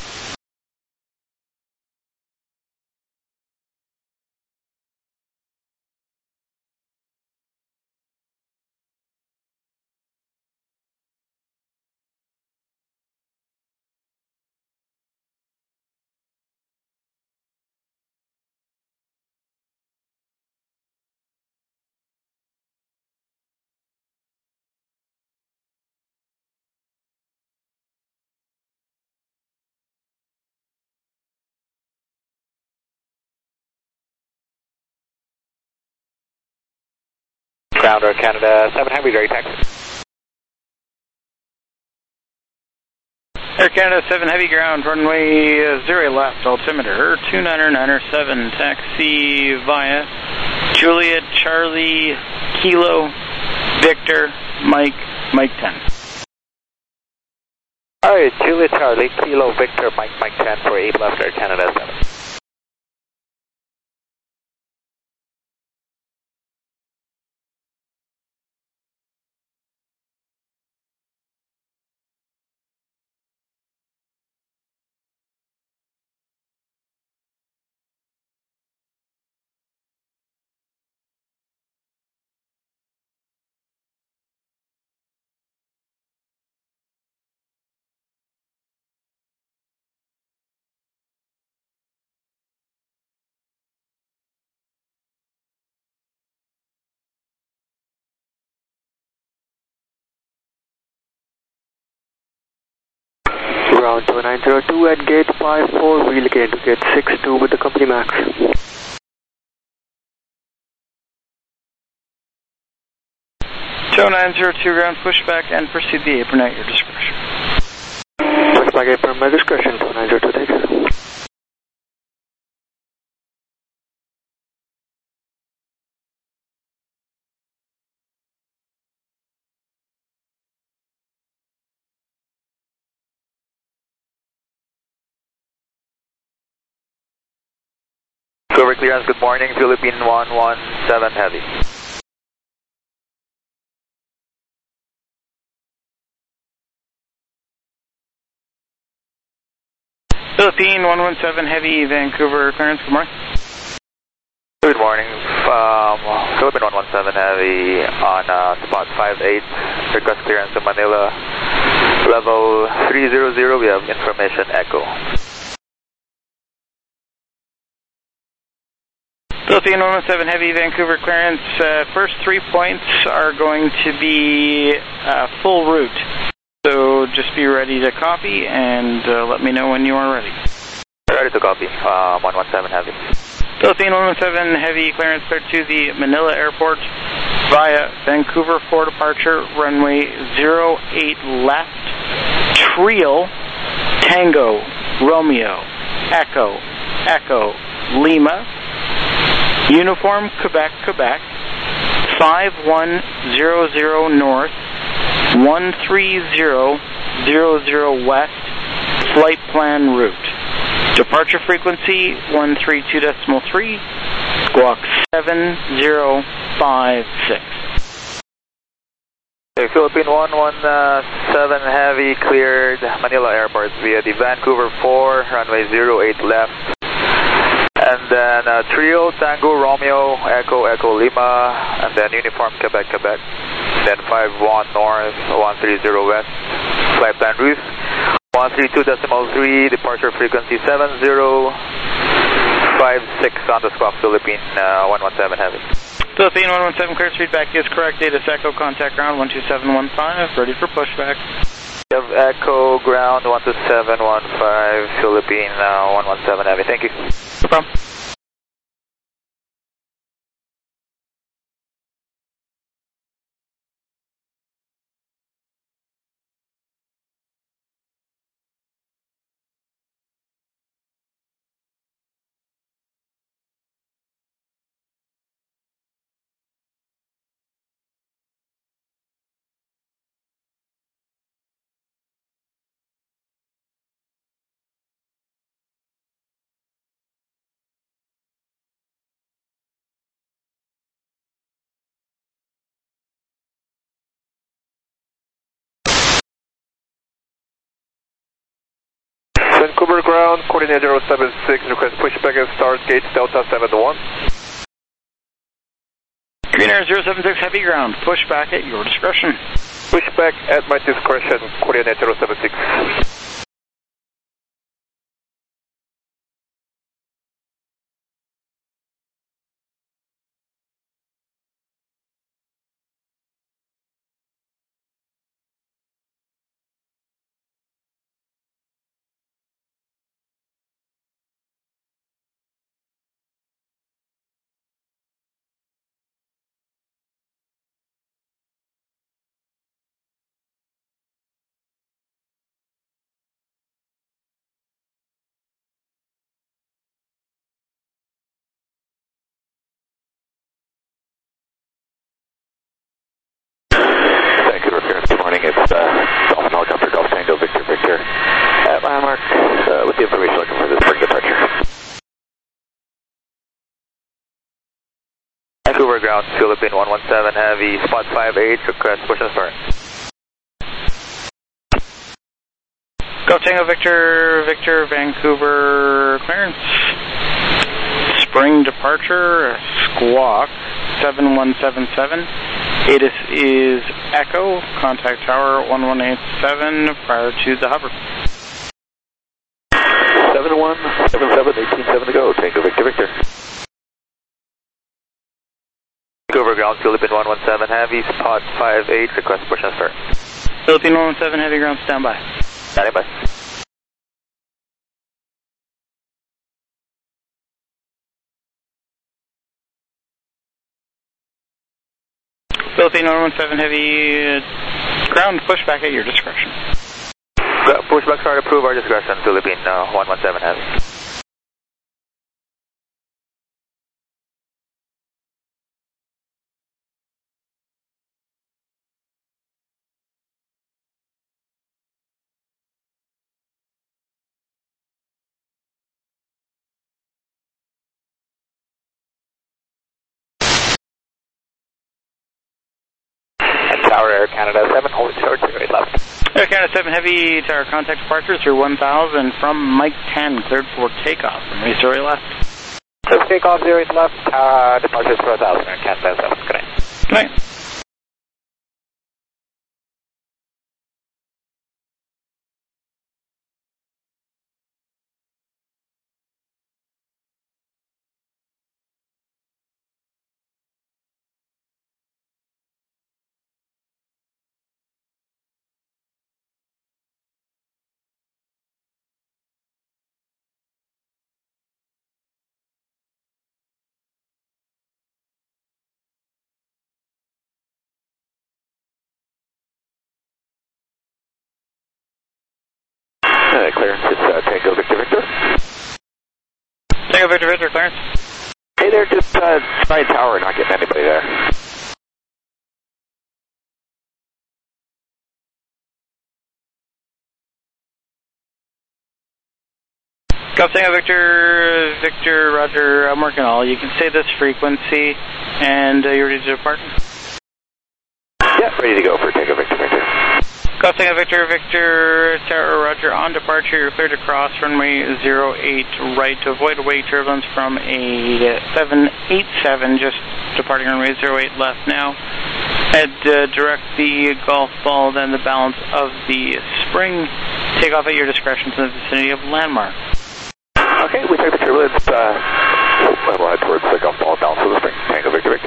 Grounder Canada 7 Heavy, direct taxi. Air Canada 7 Heavy ground, runway 08 left, altimeter 29907, taxi via Juliet Charlie Kilo Victor Mike 10. Alright, Juliet Charlie Kilo Victor Mike 10 for 8 left, Air Canada 7. Ground 2902 at gate 54, wheel again to gate 62 with the company max. 0902 ground, pushback and proceed the apron at your discretion. Pushback apron, my discretion, 2902, thank you. Silver clearance, good morning, Philippine 117 Heavy. Philippine 117 Heavy, Vancouver clearance, good morning. Good morning, Philippine 117 Heavy on spot 58, request clearance to Manila, level 300, we have information echo. Philippine 117 Heavy, Vancouver clearance, first 3 points are going to be full route. So just be ready to copy and let me know when you are ready. Ready to copy, 117 Heavy. Philippine 117 Heavy, clearance clear to the Manila Airport via Vancouver for departure, runway 08 left, Trial, Tango, Romeo, Echo, Echo, Lima, Uniform, Quebec, Quebec, 5100 North, 13000 West, flight plan route. Departure frequency 132.3, squawk 7056. Okay, Philippine 117 Heavy cleared Manila Airport via the Vancouver 4, runway 08 left. And then Trio, Tango, Romeo, Echo, Echo, Lima, and then Uniform, Quebec, Quebec. Then 51 North, 130 West, flight plan route. 132.3, departure frequency 7056 on the squawk, Philippine 117 Heavy. Philippine 117 clear, feedback is correct, data Echo, contact ground 12715, ready for pushback. We have Echo, ground 12715, Philippine 117 Heavy, thank you. No problem. Vancouver ground, coordinate 076, request pushback and start gate Delta 71. Green Air 076 Heavy ground, pushback at your discretion. Pushback at my discretion, coordinate 076. It's Dolphin Helicopter, Golf Tango, Victor, Victor. At my mark, with the information looking for this spring departure. Vancouver ground, Philippine 117 Heavy, spot 58, request push and start. Golf Tango, Victor, Victor, Vancouver clearance. Spring departure, squawk 7177. ATIS is Echo, contact tower 1187 prior to the hover. 7177, 187 to go, Tango Victor Victor. Vancouver ground, Philippine 117 Heavy, spot 58, request push and start. Philippine 117 Heavy ground, standby. Standby. Philippine 117 Heavy, ground pushback at your discretion. Pushback start approve our discretion, Philippine 117 Heavy. Tower Air Canada 7, hold short 08 left. Air Canada 7 Heavy, tower contact departure through 1000 from Mike 10, cleared for takeoff from 08 left. Takeoff 08 left, departures for 1000, Air Canada 7, good night. Good night. Clearance is Tango Victor Victor. Tango Victor Victor, clearance. Hey there, just side tower, not getting anybody there. Golf Tango Victor Victor, roger, I'm working all. You can say this frequency, and you're ready to depart? Yeah, ready to go for Tango Victor Victor. Golf Tango Victor Victor, tower roger, on departure, you're cleared to cross runway 08 right to avoid away turbulence from a 787, just departing runway 08 left now. Head direct the golf ball, then the balance of the spring. Take off at your discretion to the vicinity of landmark. Okay, we take the turbulence, level head towards the golf ball, balance of the spring. Tango Victor Victor.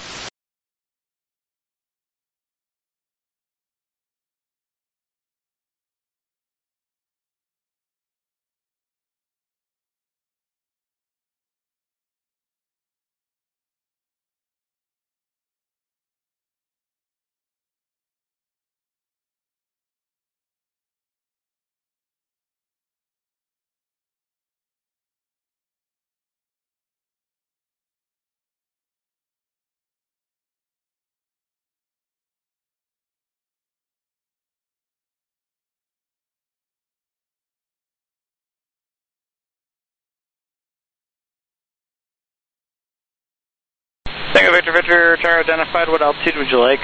Tango Victor Victor, tower identified. What altitude would you like?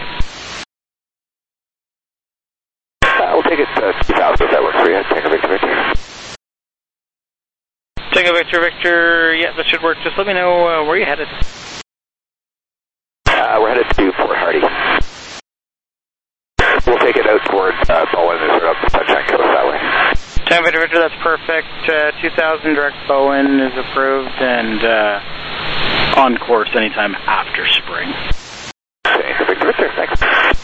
We'll take it to 2000 if that works for you. Tango Victor Victor. Tango Victor Victor, yeah, that should work. Just let me know where you're headed. We're headed to Fort Hardy. We'll take it out towards Bowen and sort of Sunshine Coast that way. Tango Victor Victor, that's perfect. 2000 direct Bowen is approved and on course anytime after spring. Tango Victor Victor, thanks.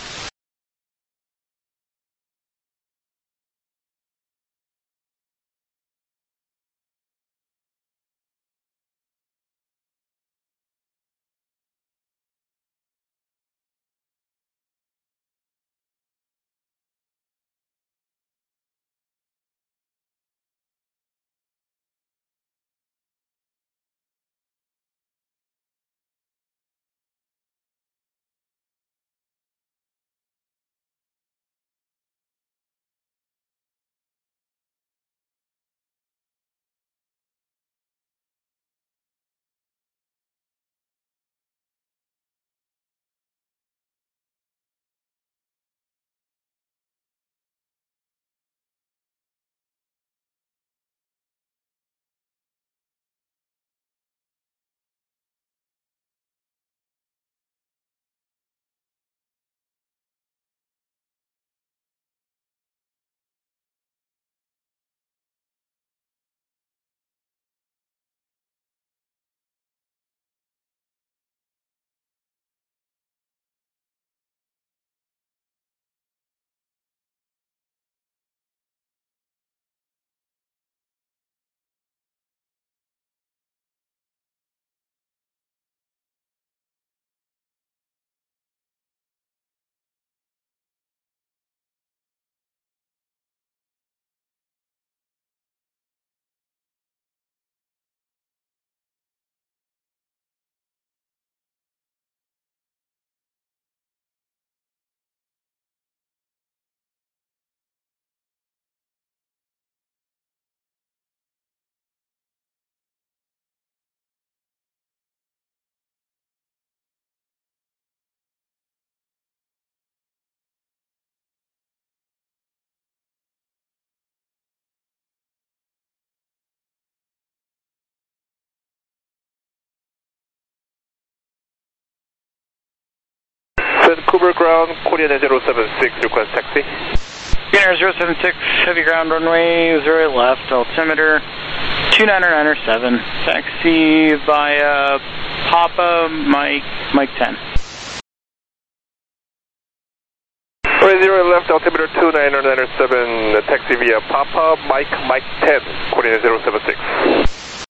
Vancouver ground, coordinate 076, request taxi. Unit 076, heavy ground, runway 08 left, altimeter 29907. Taxi via Papa Mike 10. Runway 08 left, altimeter 29907, taxi via Papa Mike 10, coordinate 076.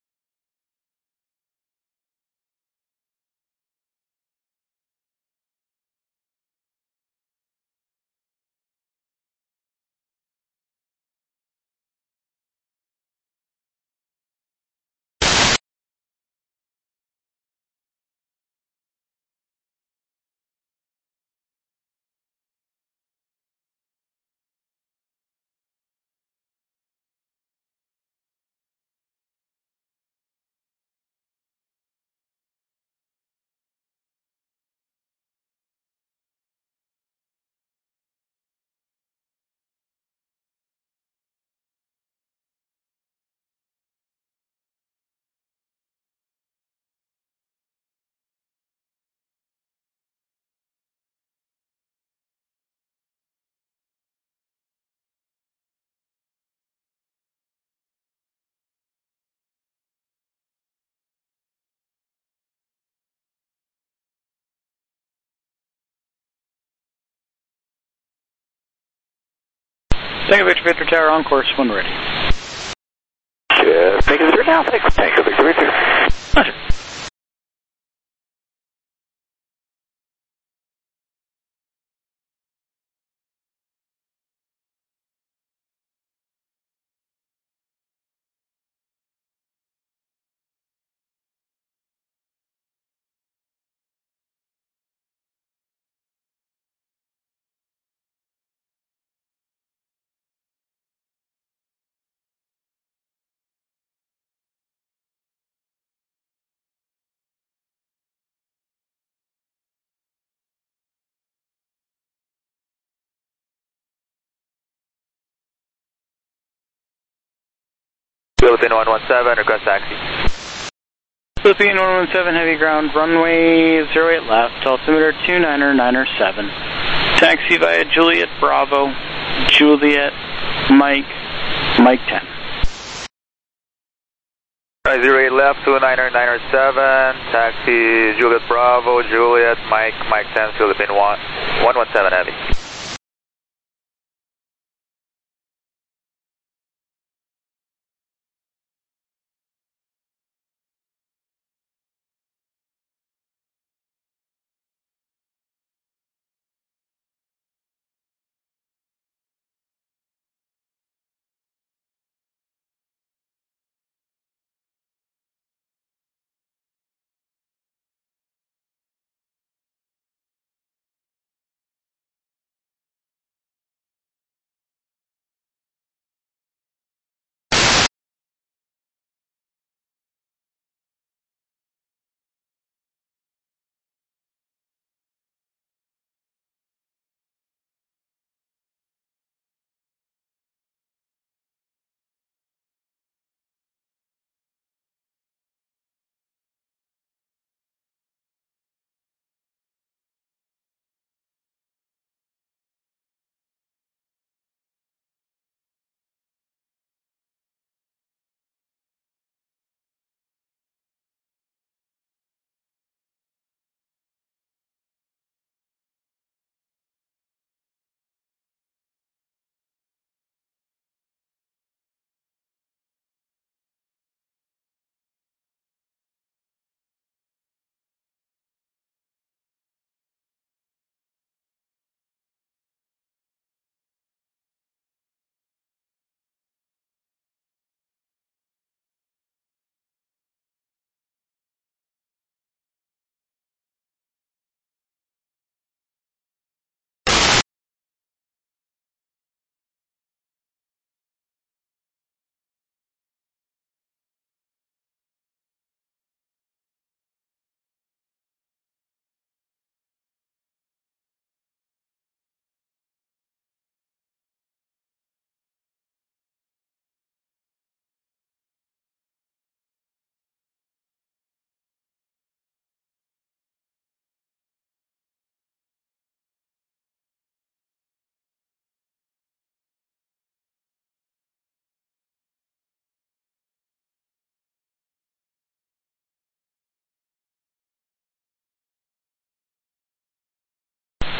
Tango Victor Tower on course, when ready. Just making it now, thanks. Tango Victor. Roger. Philippine 117, request taxi. Philippine 117, heavy ground, runway 08 left, altimeter 29907. Taxi via Juliet Bravo, Juliet Mike 10. 08 left, 29907, taxi Juliet Bravo, Juliet Mike 10, Philippine 117 heavy.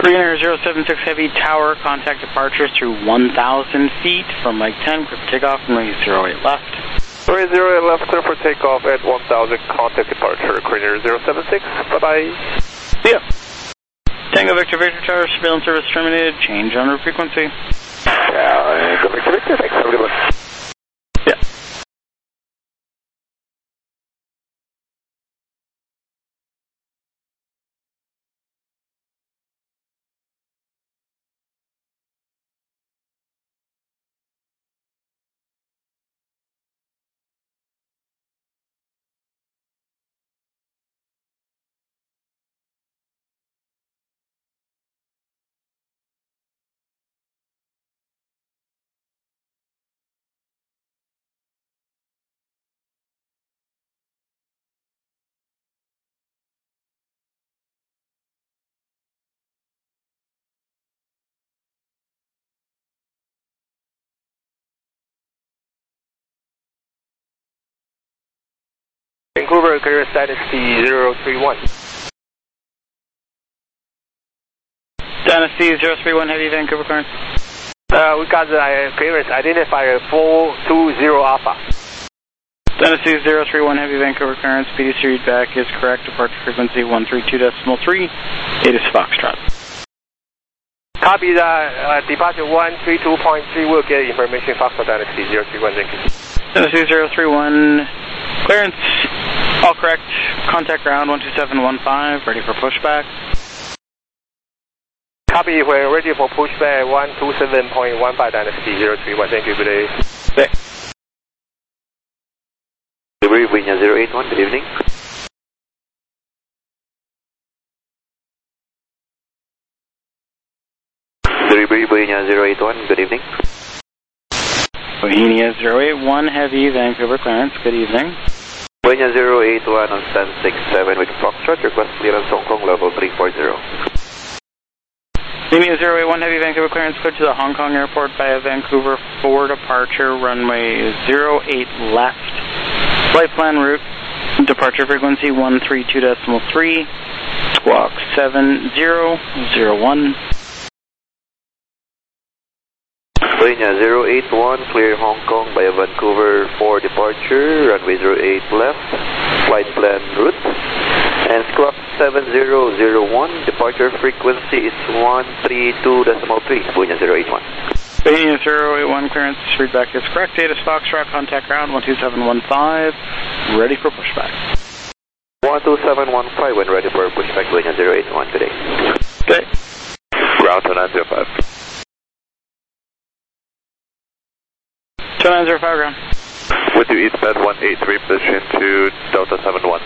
Greener 076 Heavy Tower, contact departure through 1,000 feet from Mike 10, clear for takeoff, runway 08 left. Runway 08 left, clear for takeoff at 1,000, contact departure, Greener 076, bye-bye. See ya. Tango Victor Victor Tower, surveillance service terminated, change on route frequency. Yeah, go Victor Victor, thanks, have a good one. Yeah. Vancouver, clear Dynasty 031. Dynasty 031 Heavy, Vancouver clearance. We got the clearance identifier 420 Alpha. Dynasty 031 Heavy, Vancouver clearance. PDC readback is correct. Departure frequency 132.3. It is Foxtrot. Copy the departure 132.3. We'll get information Foxtrot Dynasty 031. Thank you. Dynasty 031 clearance. All correct. Contact ground 12715. Ready for pushback. Copy, we're ready for pushback 127.15 Dynasty 031. Thank you, good day. Okay. Delivery, Vinya 081, good evening. Delivery, Vinya 081, good evening. Bohemia 081 Heavy, Vancouver clearance. Good evening. Vinya 081 on stand 67 with Foxtrot, request clearance Hong Kong level 340. Bohemia 081 Heavy, Vancouver clearance. Clear to the Hong Kong airport via Vancouver for departure, runway 08 left. Flight plan route, departure frequency 132.3, squawk 7001. Vinya 081, clear Hong Kong via Vancouver for departure, runway 08 left, flight plan route, and squawk 7001, departure frequency is 132.3, Vinya 081. Bohemia 081 clearance, readback is correct. Data is Foxtrot, contact ground 12715, ready for pushback. 12715 when ready for pushback, Vinya 081, good day. Okay. Ground 2905. 2905 ground. With you eastbound 183, position to Delta 71.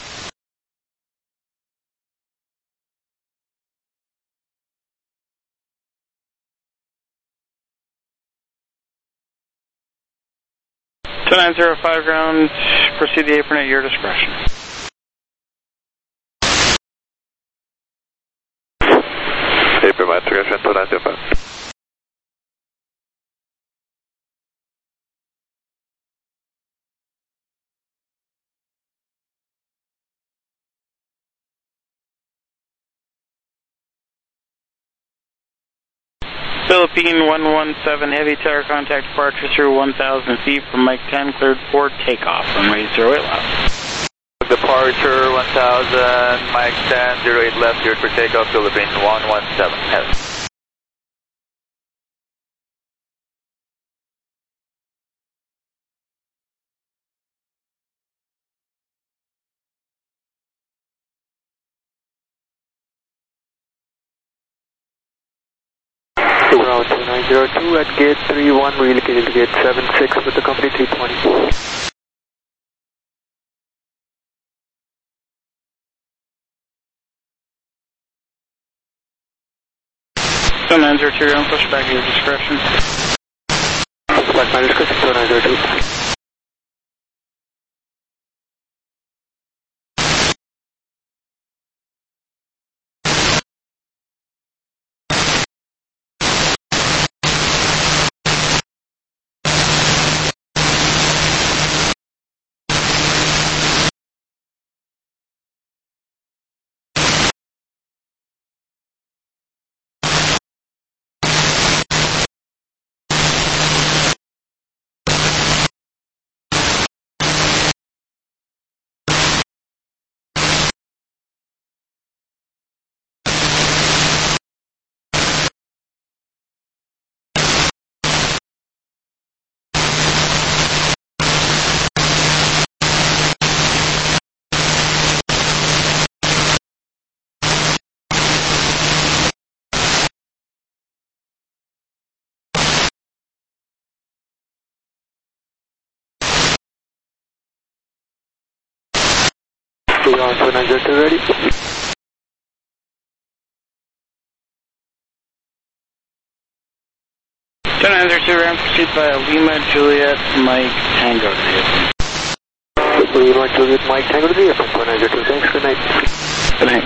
So 905 ground, proceed the apron at your discretion. Apron, my discretion, 2905. Philippine 117 Heavy Tower, contact departure through 1,000 feet from Mike 10, cleared for takeoff, runway 08 left. Departure 1,000, Mike 10, 08 left, cleared for takeoff, Philippine 117 Heavy. Route 2902 at gate 31, relocated to gate 76 with the company 320. So 902 ground, pushback at your discretion. Flight plan discretion, 2902. ground 2902 ready. 2902 round pursued by Lima Juliet Mike Tango to the airplane. Lima Juliet Mike Tango to the airplane. 2902, thanks, good night. Good night.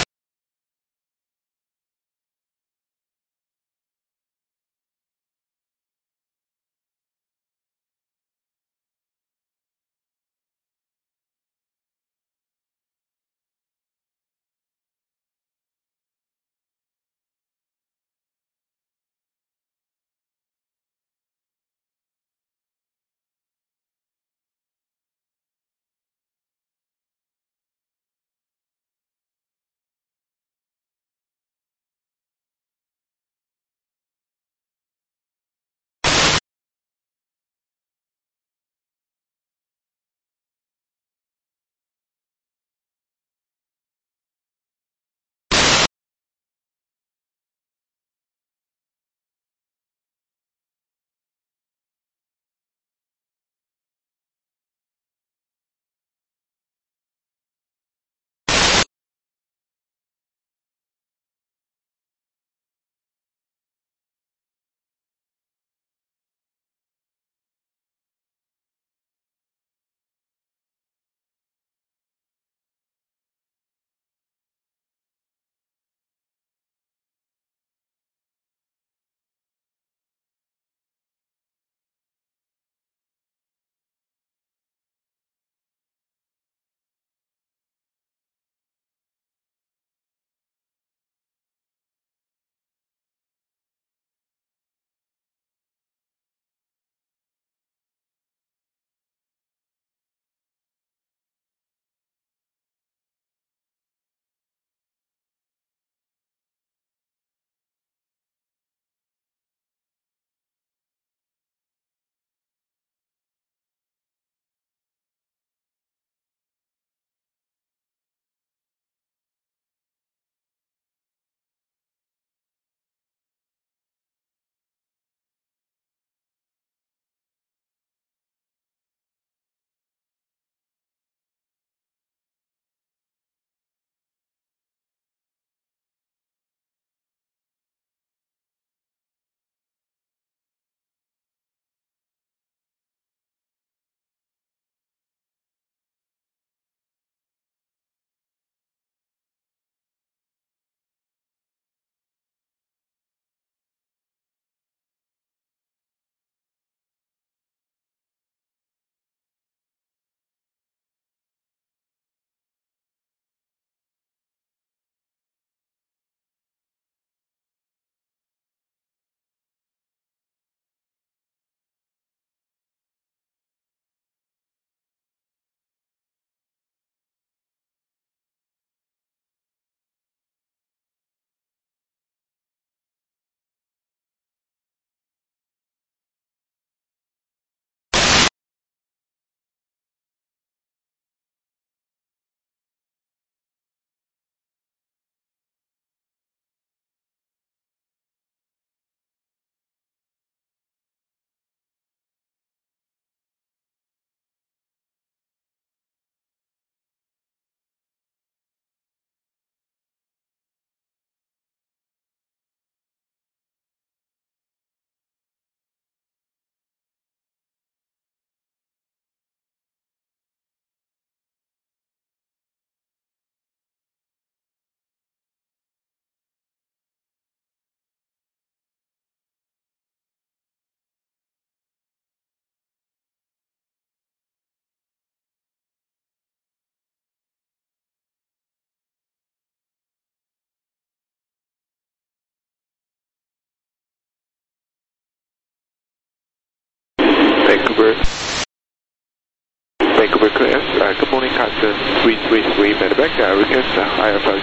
Vancouver clear. Good morning, Carson 333 medevac. Request IFR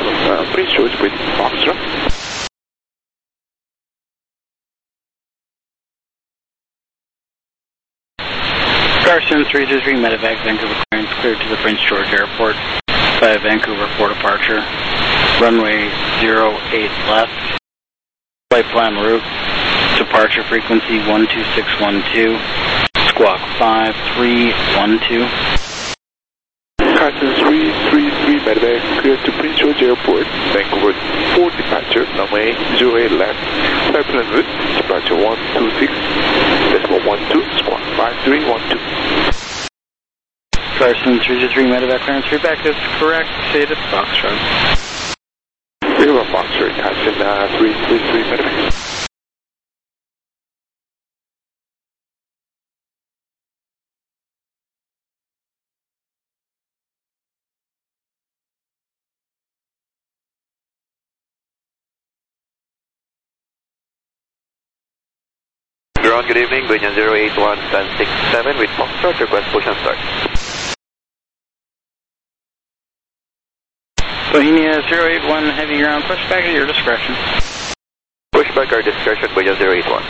2 Prince George with Foxtrot. Carson 333 medevac, Vancouver clearance cleared to the Prince George Airport by Vancouver 4 departure. Runway 08 left. Flight plan route. Departure frequency 12612. Squawk 5312. Carson 333 clear to Prince George Airport, Vancouver 4 departure, runway 08 left, flight plan route, departure 126.12, squawk 5312. Carson 323 medevac clearance feedback is correct. Status Foxtrot. We have a Foxtrot, Carson 333 medevac. Ground, good evening, Guinea 081 1067 with Foxtrot, request push and start. Bohemia 081 heavy ground, pushback at your discretion. Pushback our discretion, Guinea 081.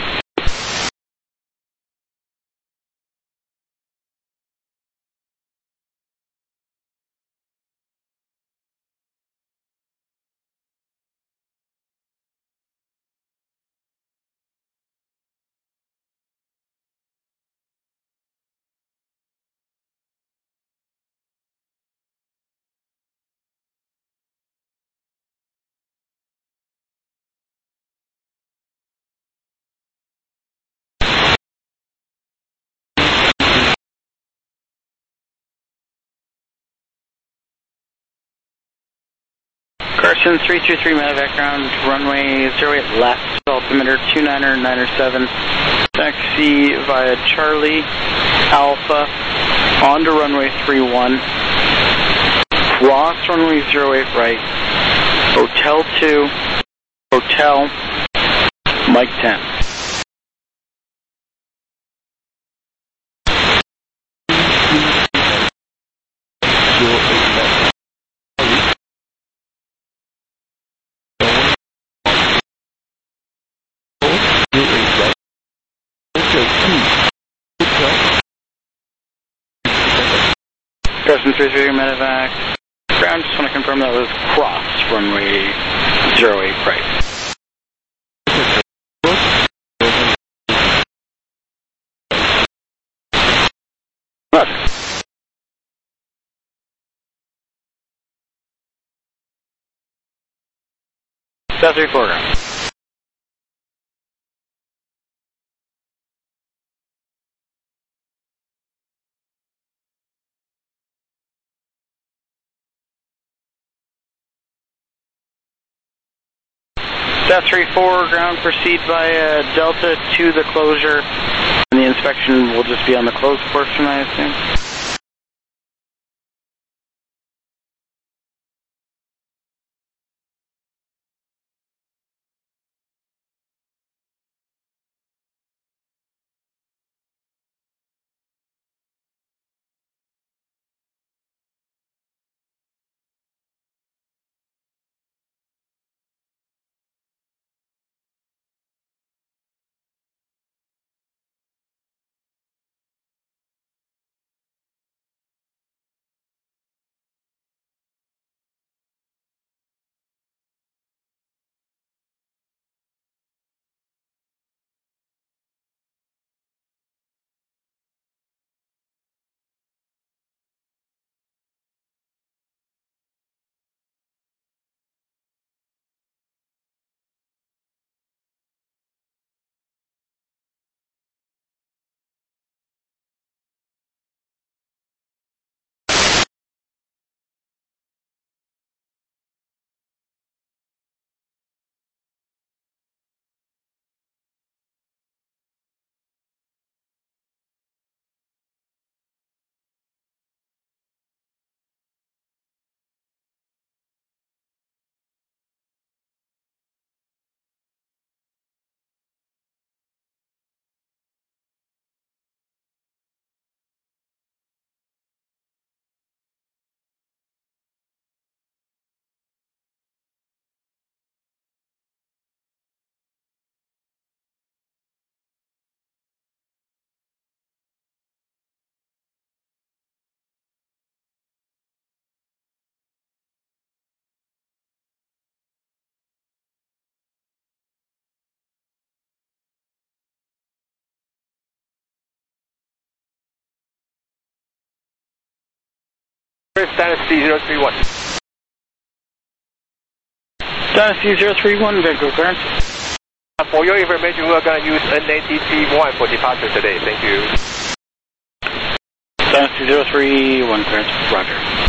Carson 323 medevac ground, runway 08 left, altimeter 299er7, taxi via Charlie Alpha, onto runway 31, cross runway 08 right, Hotel 2, Hotel, Mike 10. Carson 323 medevac ground, just want to confirm that was cross runway 08 right. Roger. South 34 ground. South 34 ground, proceed via Delta to the closure, and the inspection will just be on the closed portion, I assume. Status C031. Dynasty 031, Vancouver clearance. For your information, we're going to use NATC-1 for departure today. Thank you. Dynasty 031, clearance. Roger.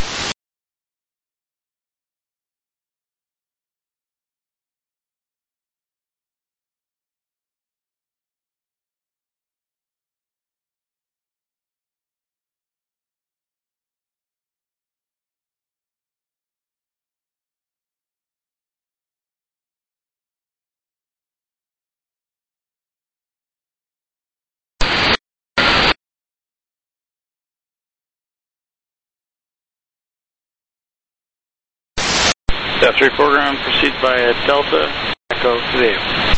F3 program proceed via Delta Echo to the air.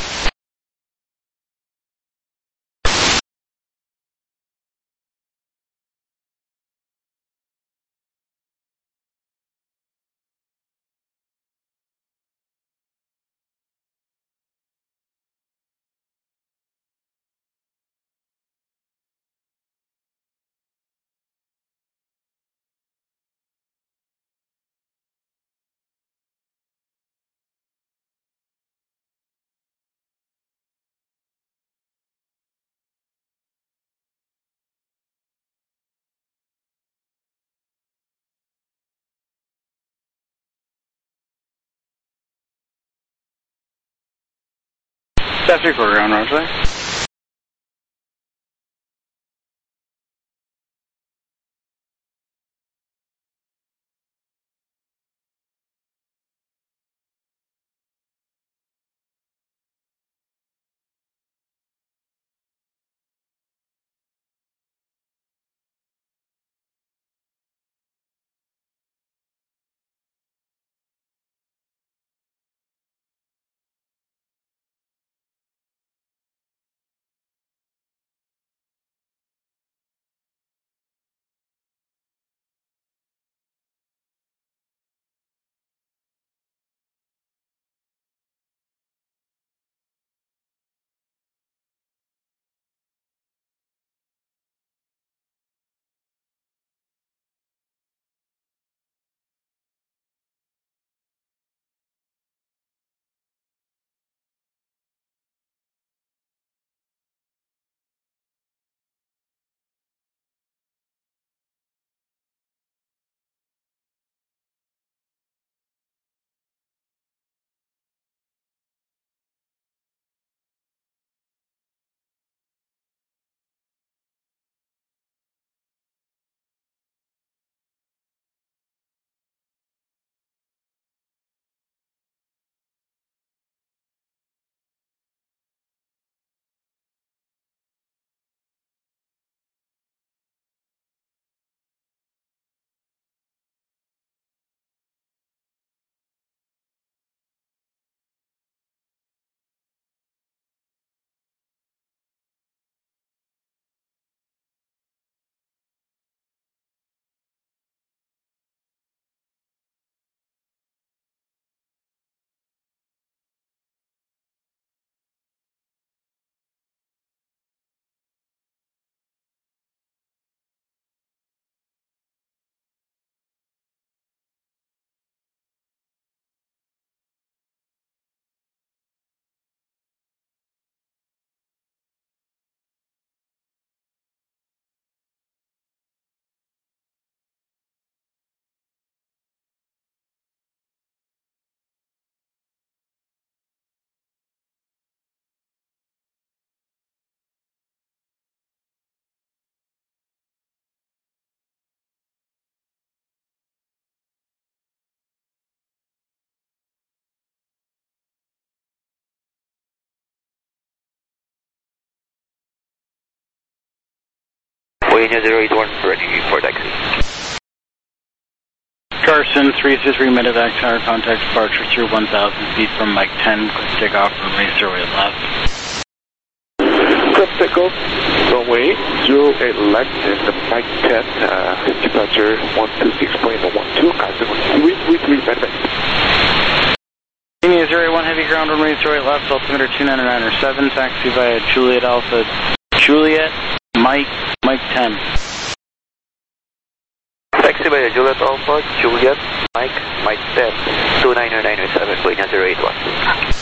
F3 program, Roger. Boeing 081, ready for taxi. Carson 323 medevac tower contact departure through 1,000 feet from Mike 10, quick takeoff runway 08 left. Quick takeoff, runway 08 left and the Mike 10, departure 126.12, Carson 333 medevac. India 081 heavy ground runway 08 left, altimeter 29907, taxi via Juliet Alpha, Juliet, Mike 10. Taxi by Juliet Alpha, Juliet, Mike 10, 29907, Boeing 081.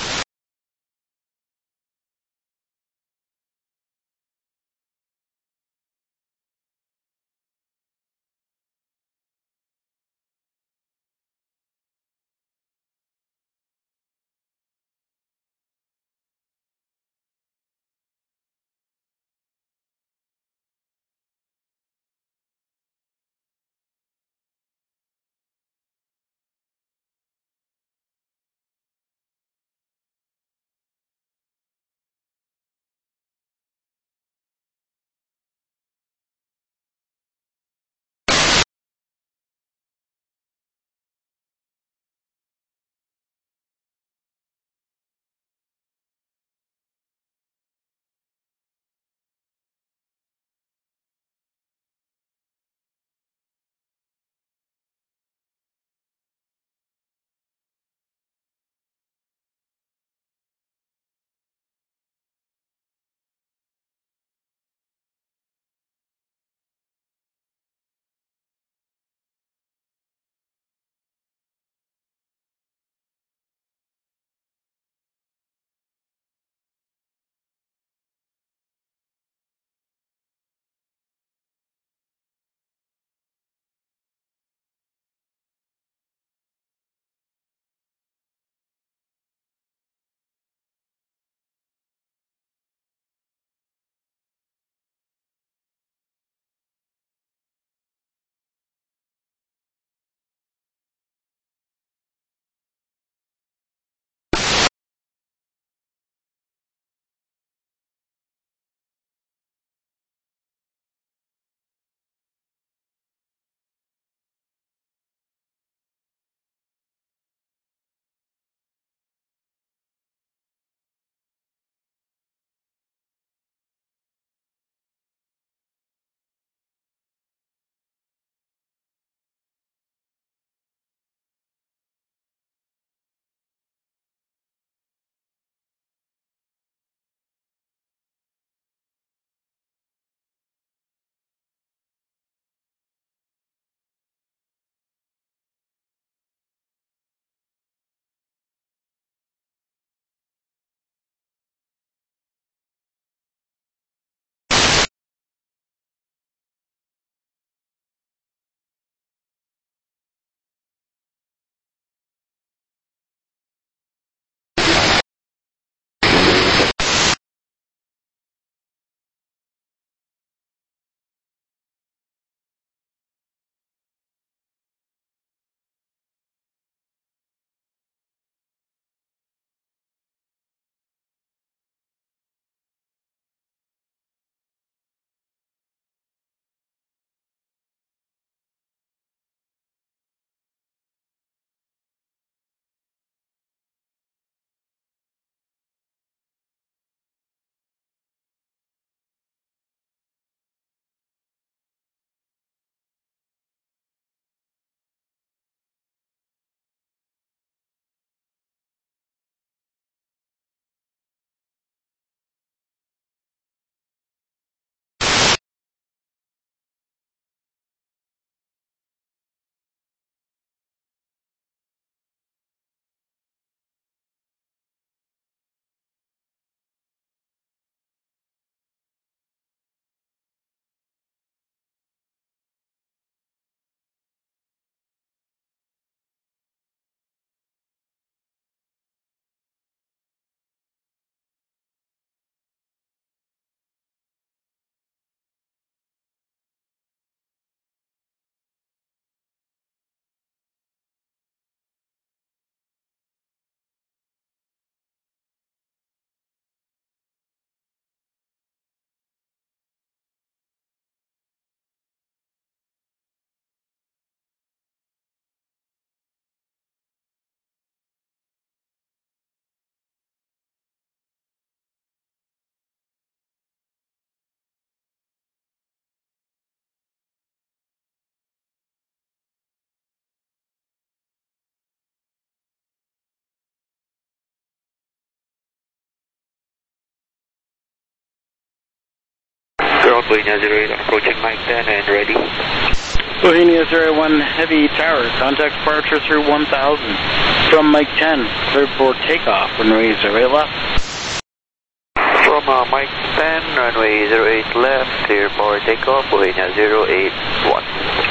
Ground Boeing 08, approaching Mike 10 and ready. Bohemia 01 Heavy Tower, contact departure through 1000 from Mike 10, cleared for takeoff, runway 08 left. From Mike 10, runway 08 left, clear for takeoff, Bohemia 081.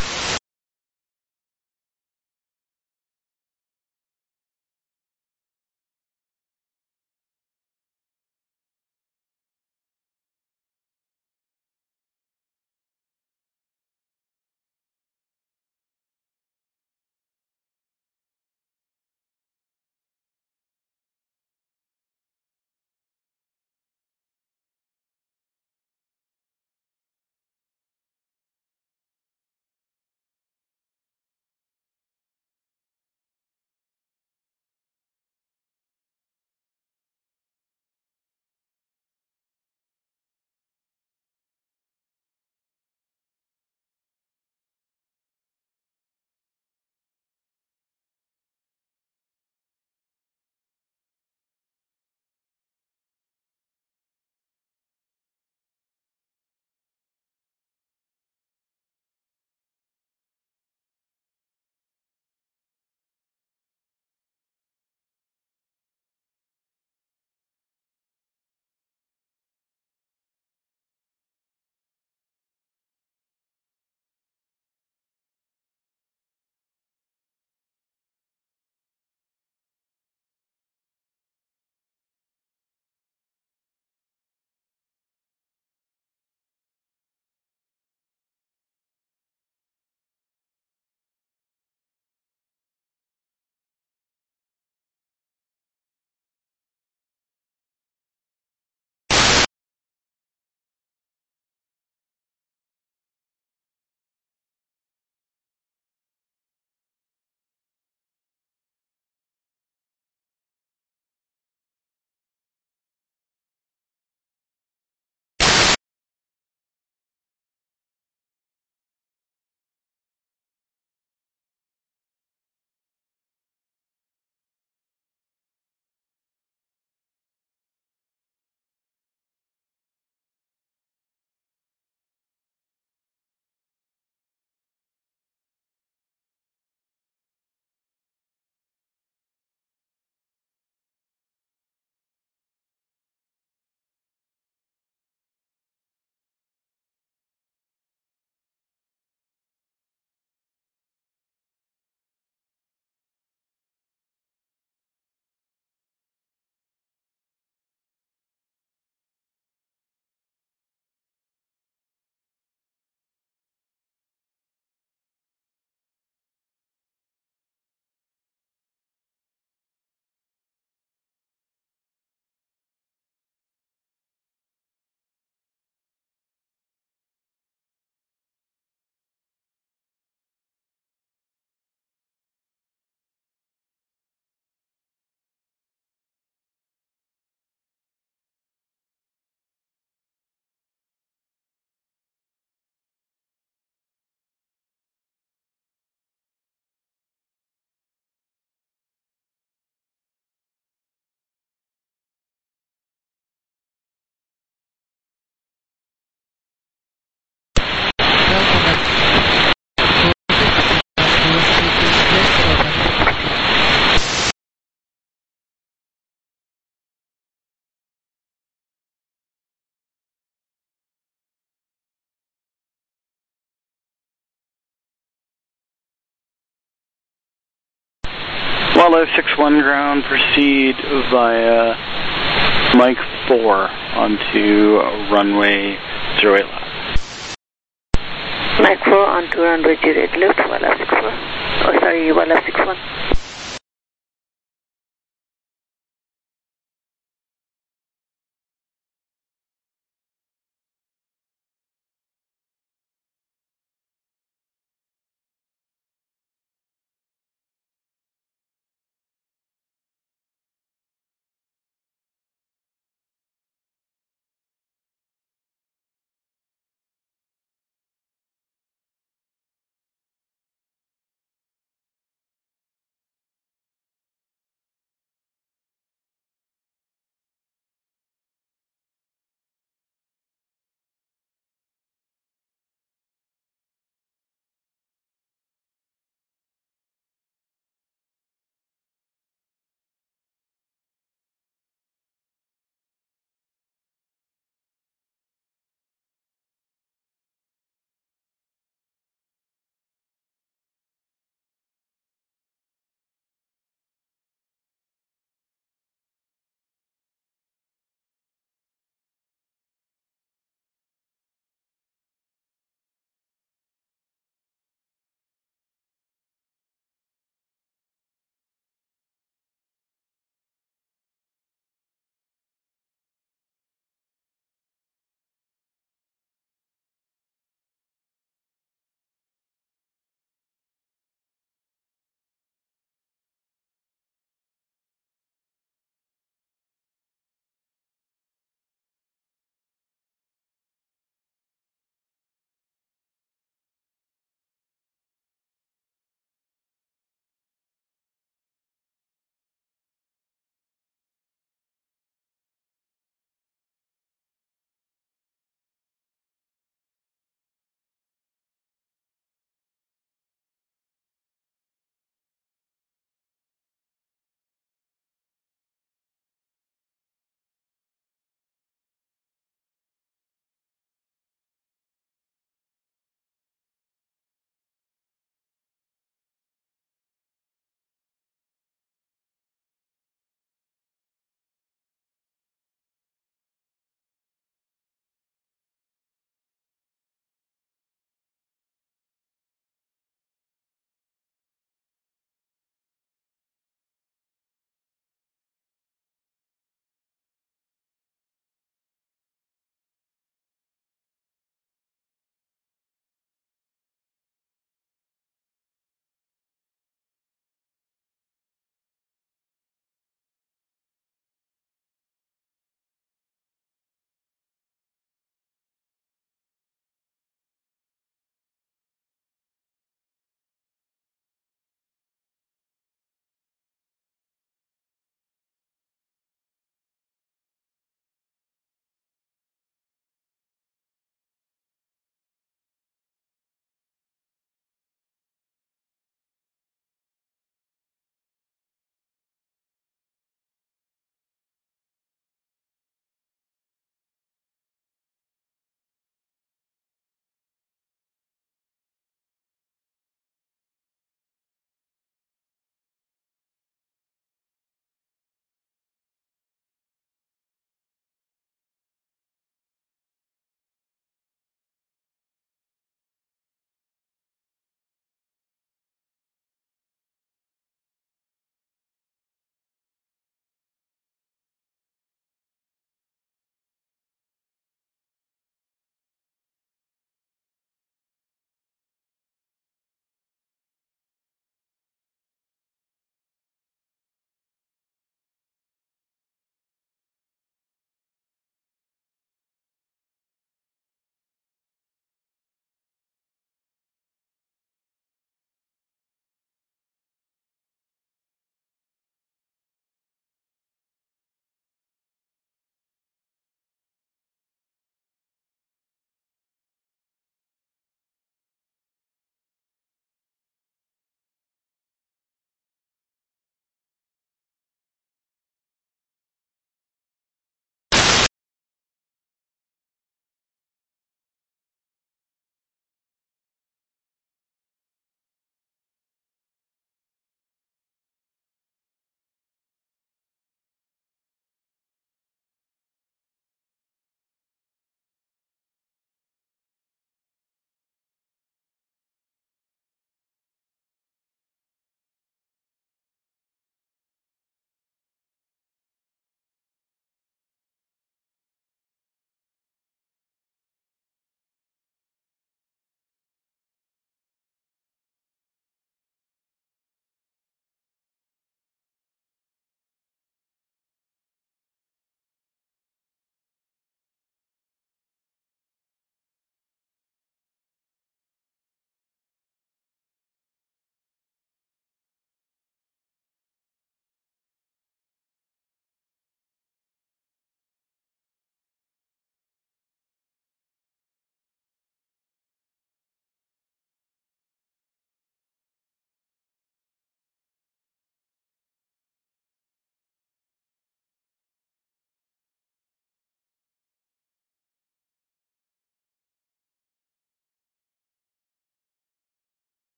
Wildlife 61 ground, proceed via Mike 4 onto runway 08 left. Mike 4 onto runway 08 left, Wildlife 64. Oh, sorry, Wildlife 61.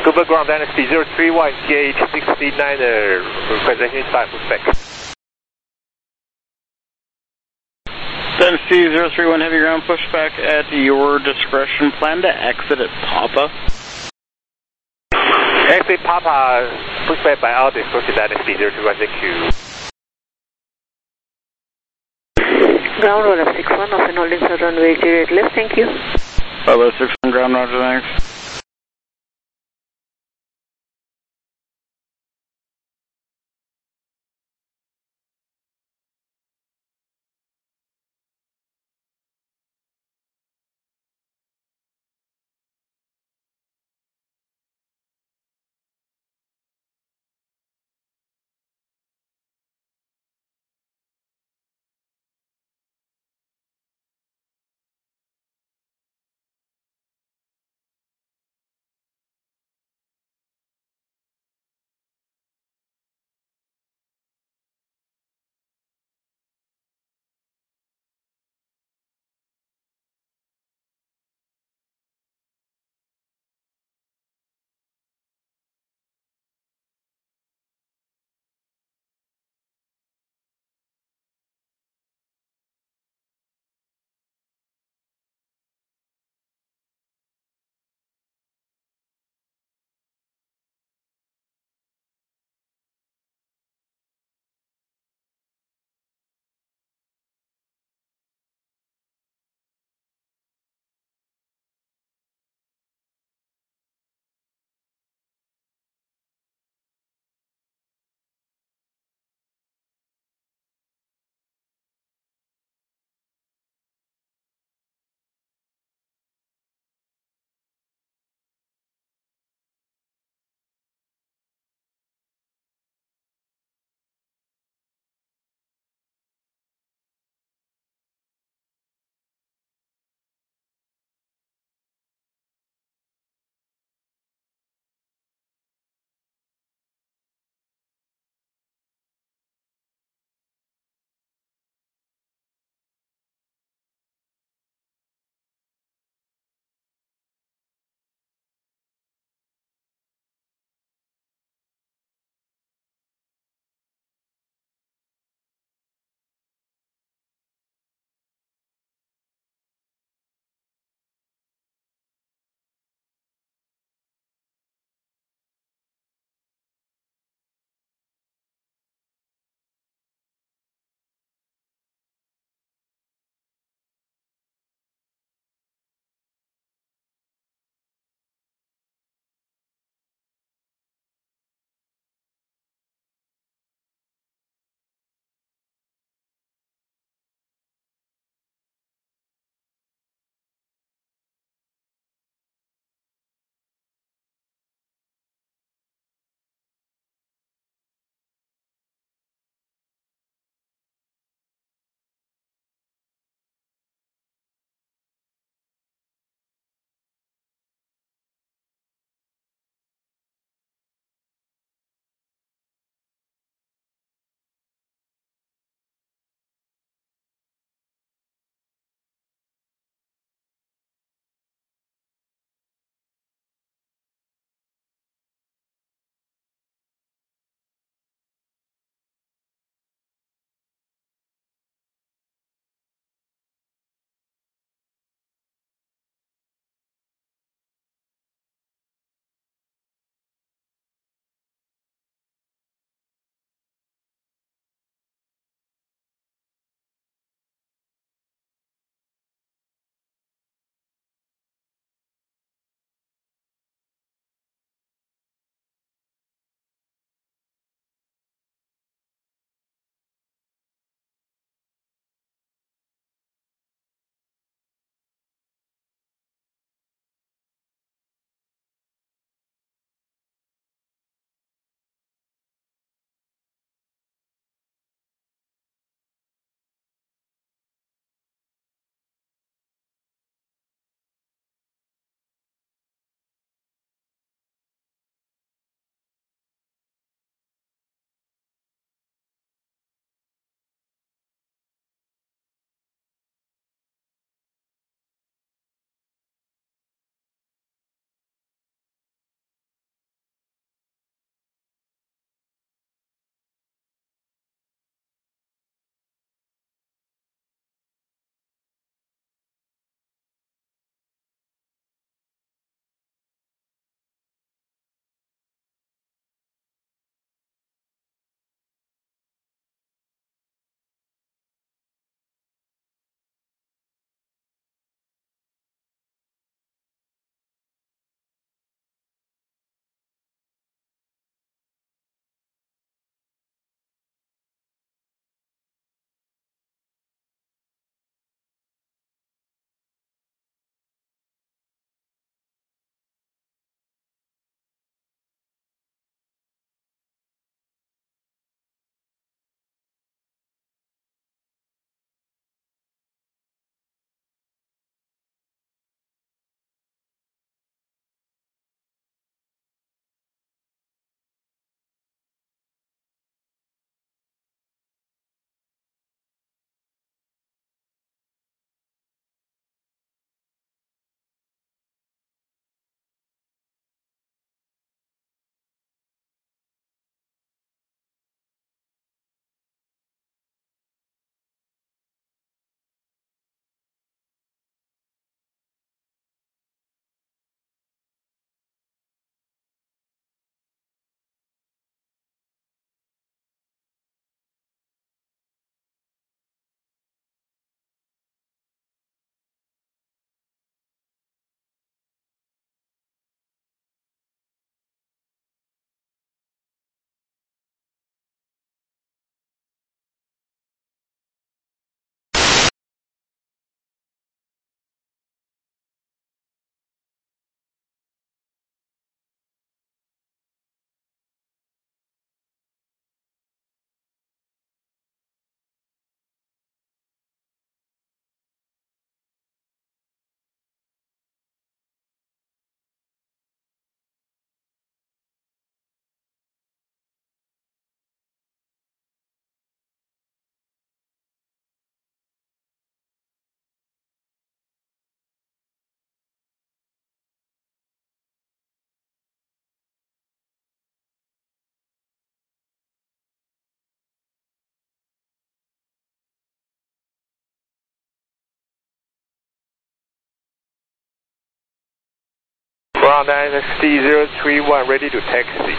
Vancouver ground Dynasty 031, CH69er, requesting start with spec. Dynasty 031 heavy ground pushback at your discretion. Plan to exit at Papa. Exit Papa, pushback by Aldis, approach to Dynasty 031, thank you. Ground roll up 61, off and holding for runway 08 left, thank you. Papa 61 ground, roger, thanks. Ground Dynasty 031, ready to taxi.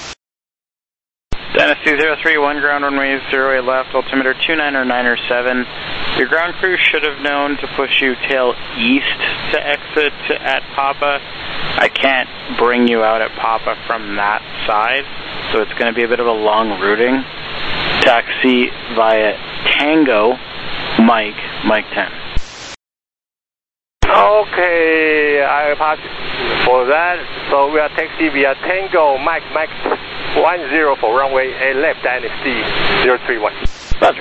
Dynasty 031, ground runway 08 left, altimeter 29097. Your ground crew should have known to push you tail east to exit at Papa. I can't bring you out at Papa from that side, so it's going to be a bit of a long routing. Taxi via Tango, Mike 10. Okay, I pass for that. So we are taxi via Tango, Mike 10 for runway 8 left, Dynasty 031. Roger.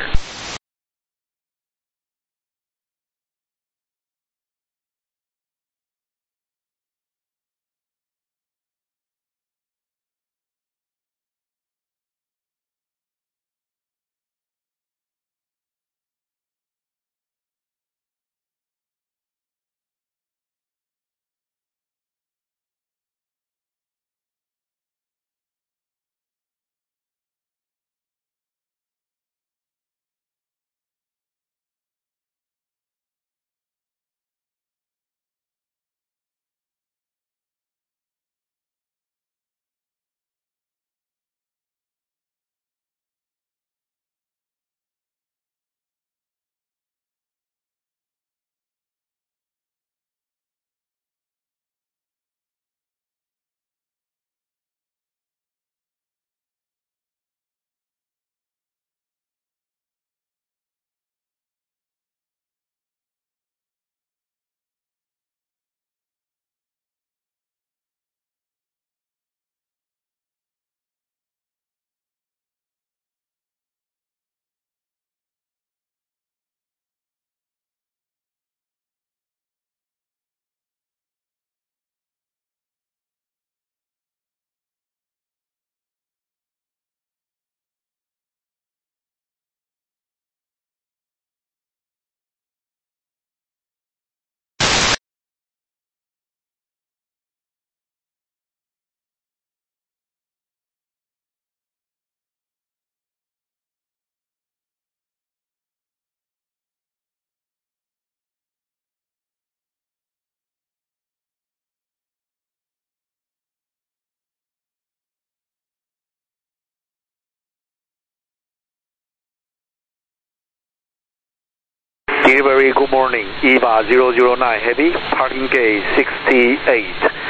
Delivery, good morning. EVA 009 Heavy, parking gate 68,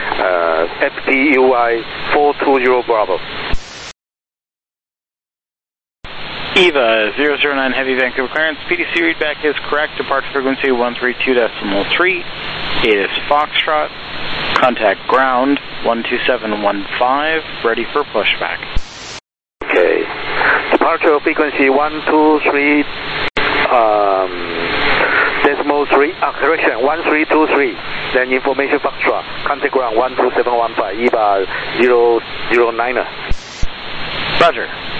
FTUI 420 Bravo. EVA 009 Heavy, Vancouver clearance. PDC readback is correct. Departure frequency 132.3. It is Foxtrot. Contact ground 12715. Ready for pushback. Okay. Departure frequency 123. Decimal 3, correction, 1323, then information Foxtrot, contact ground 12715, EVA 009. Roger.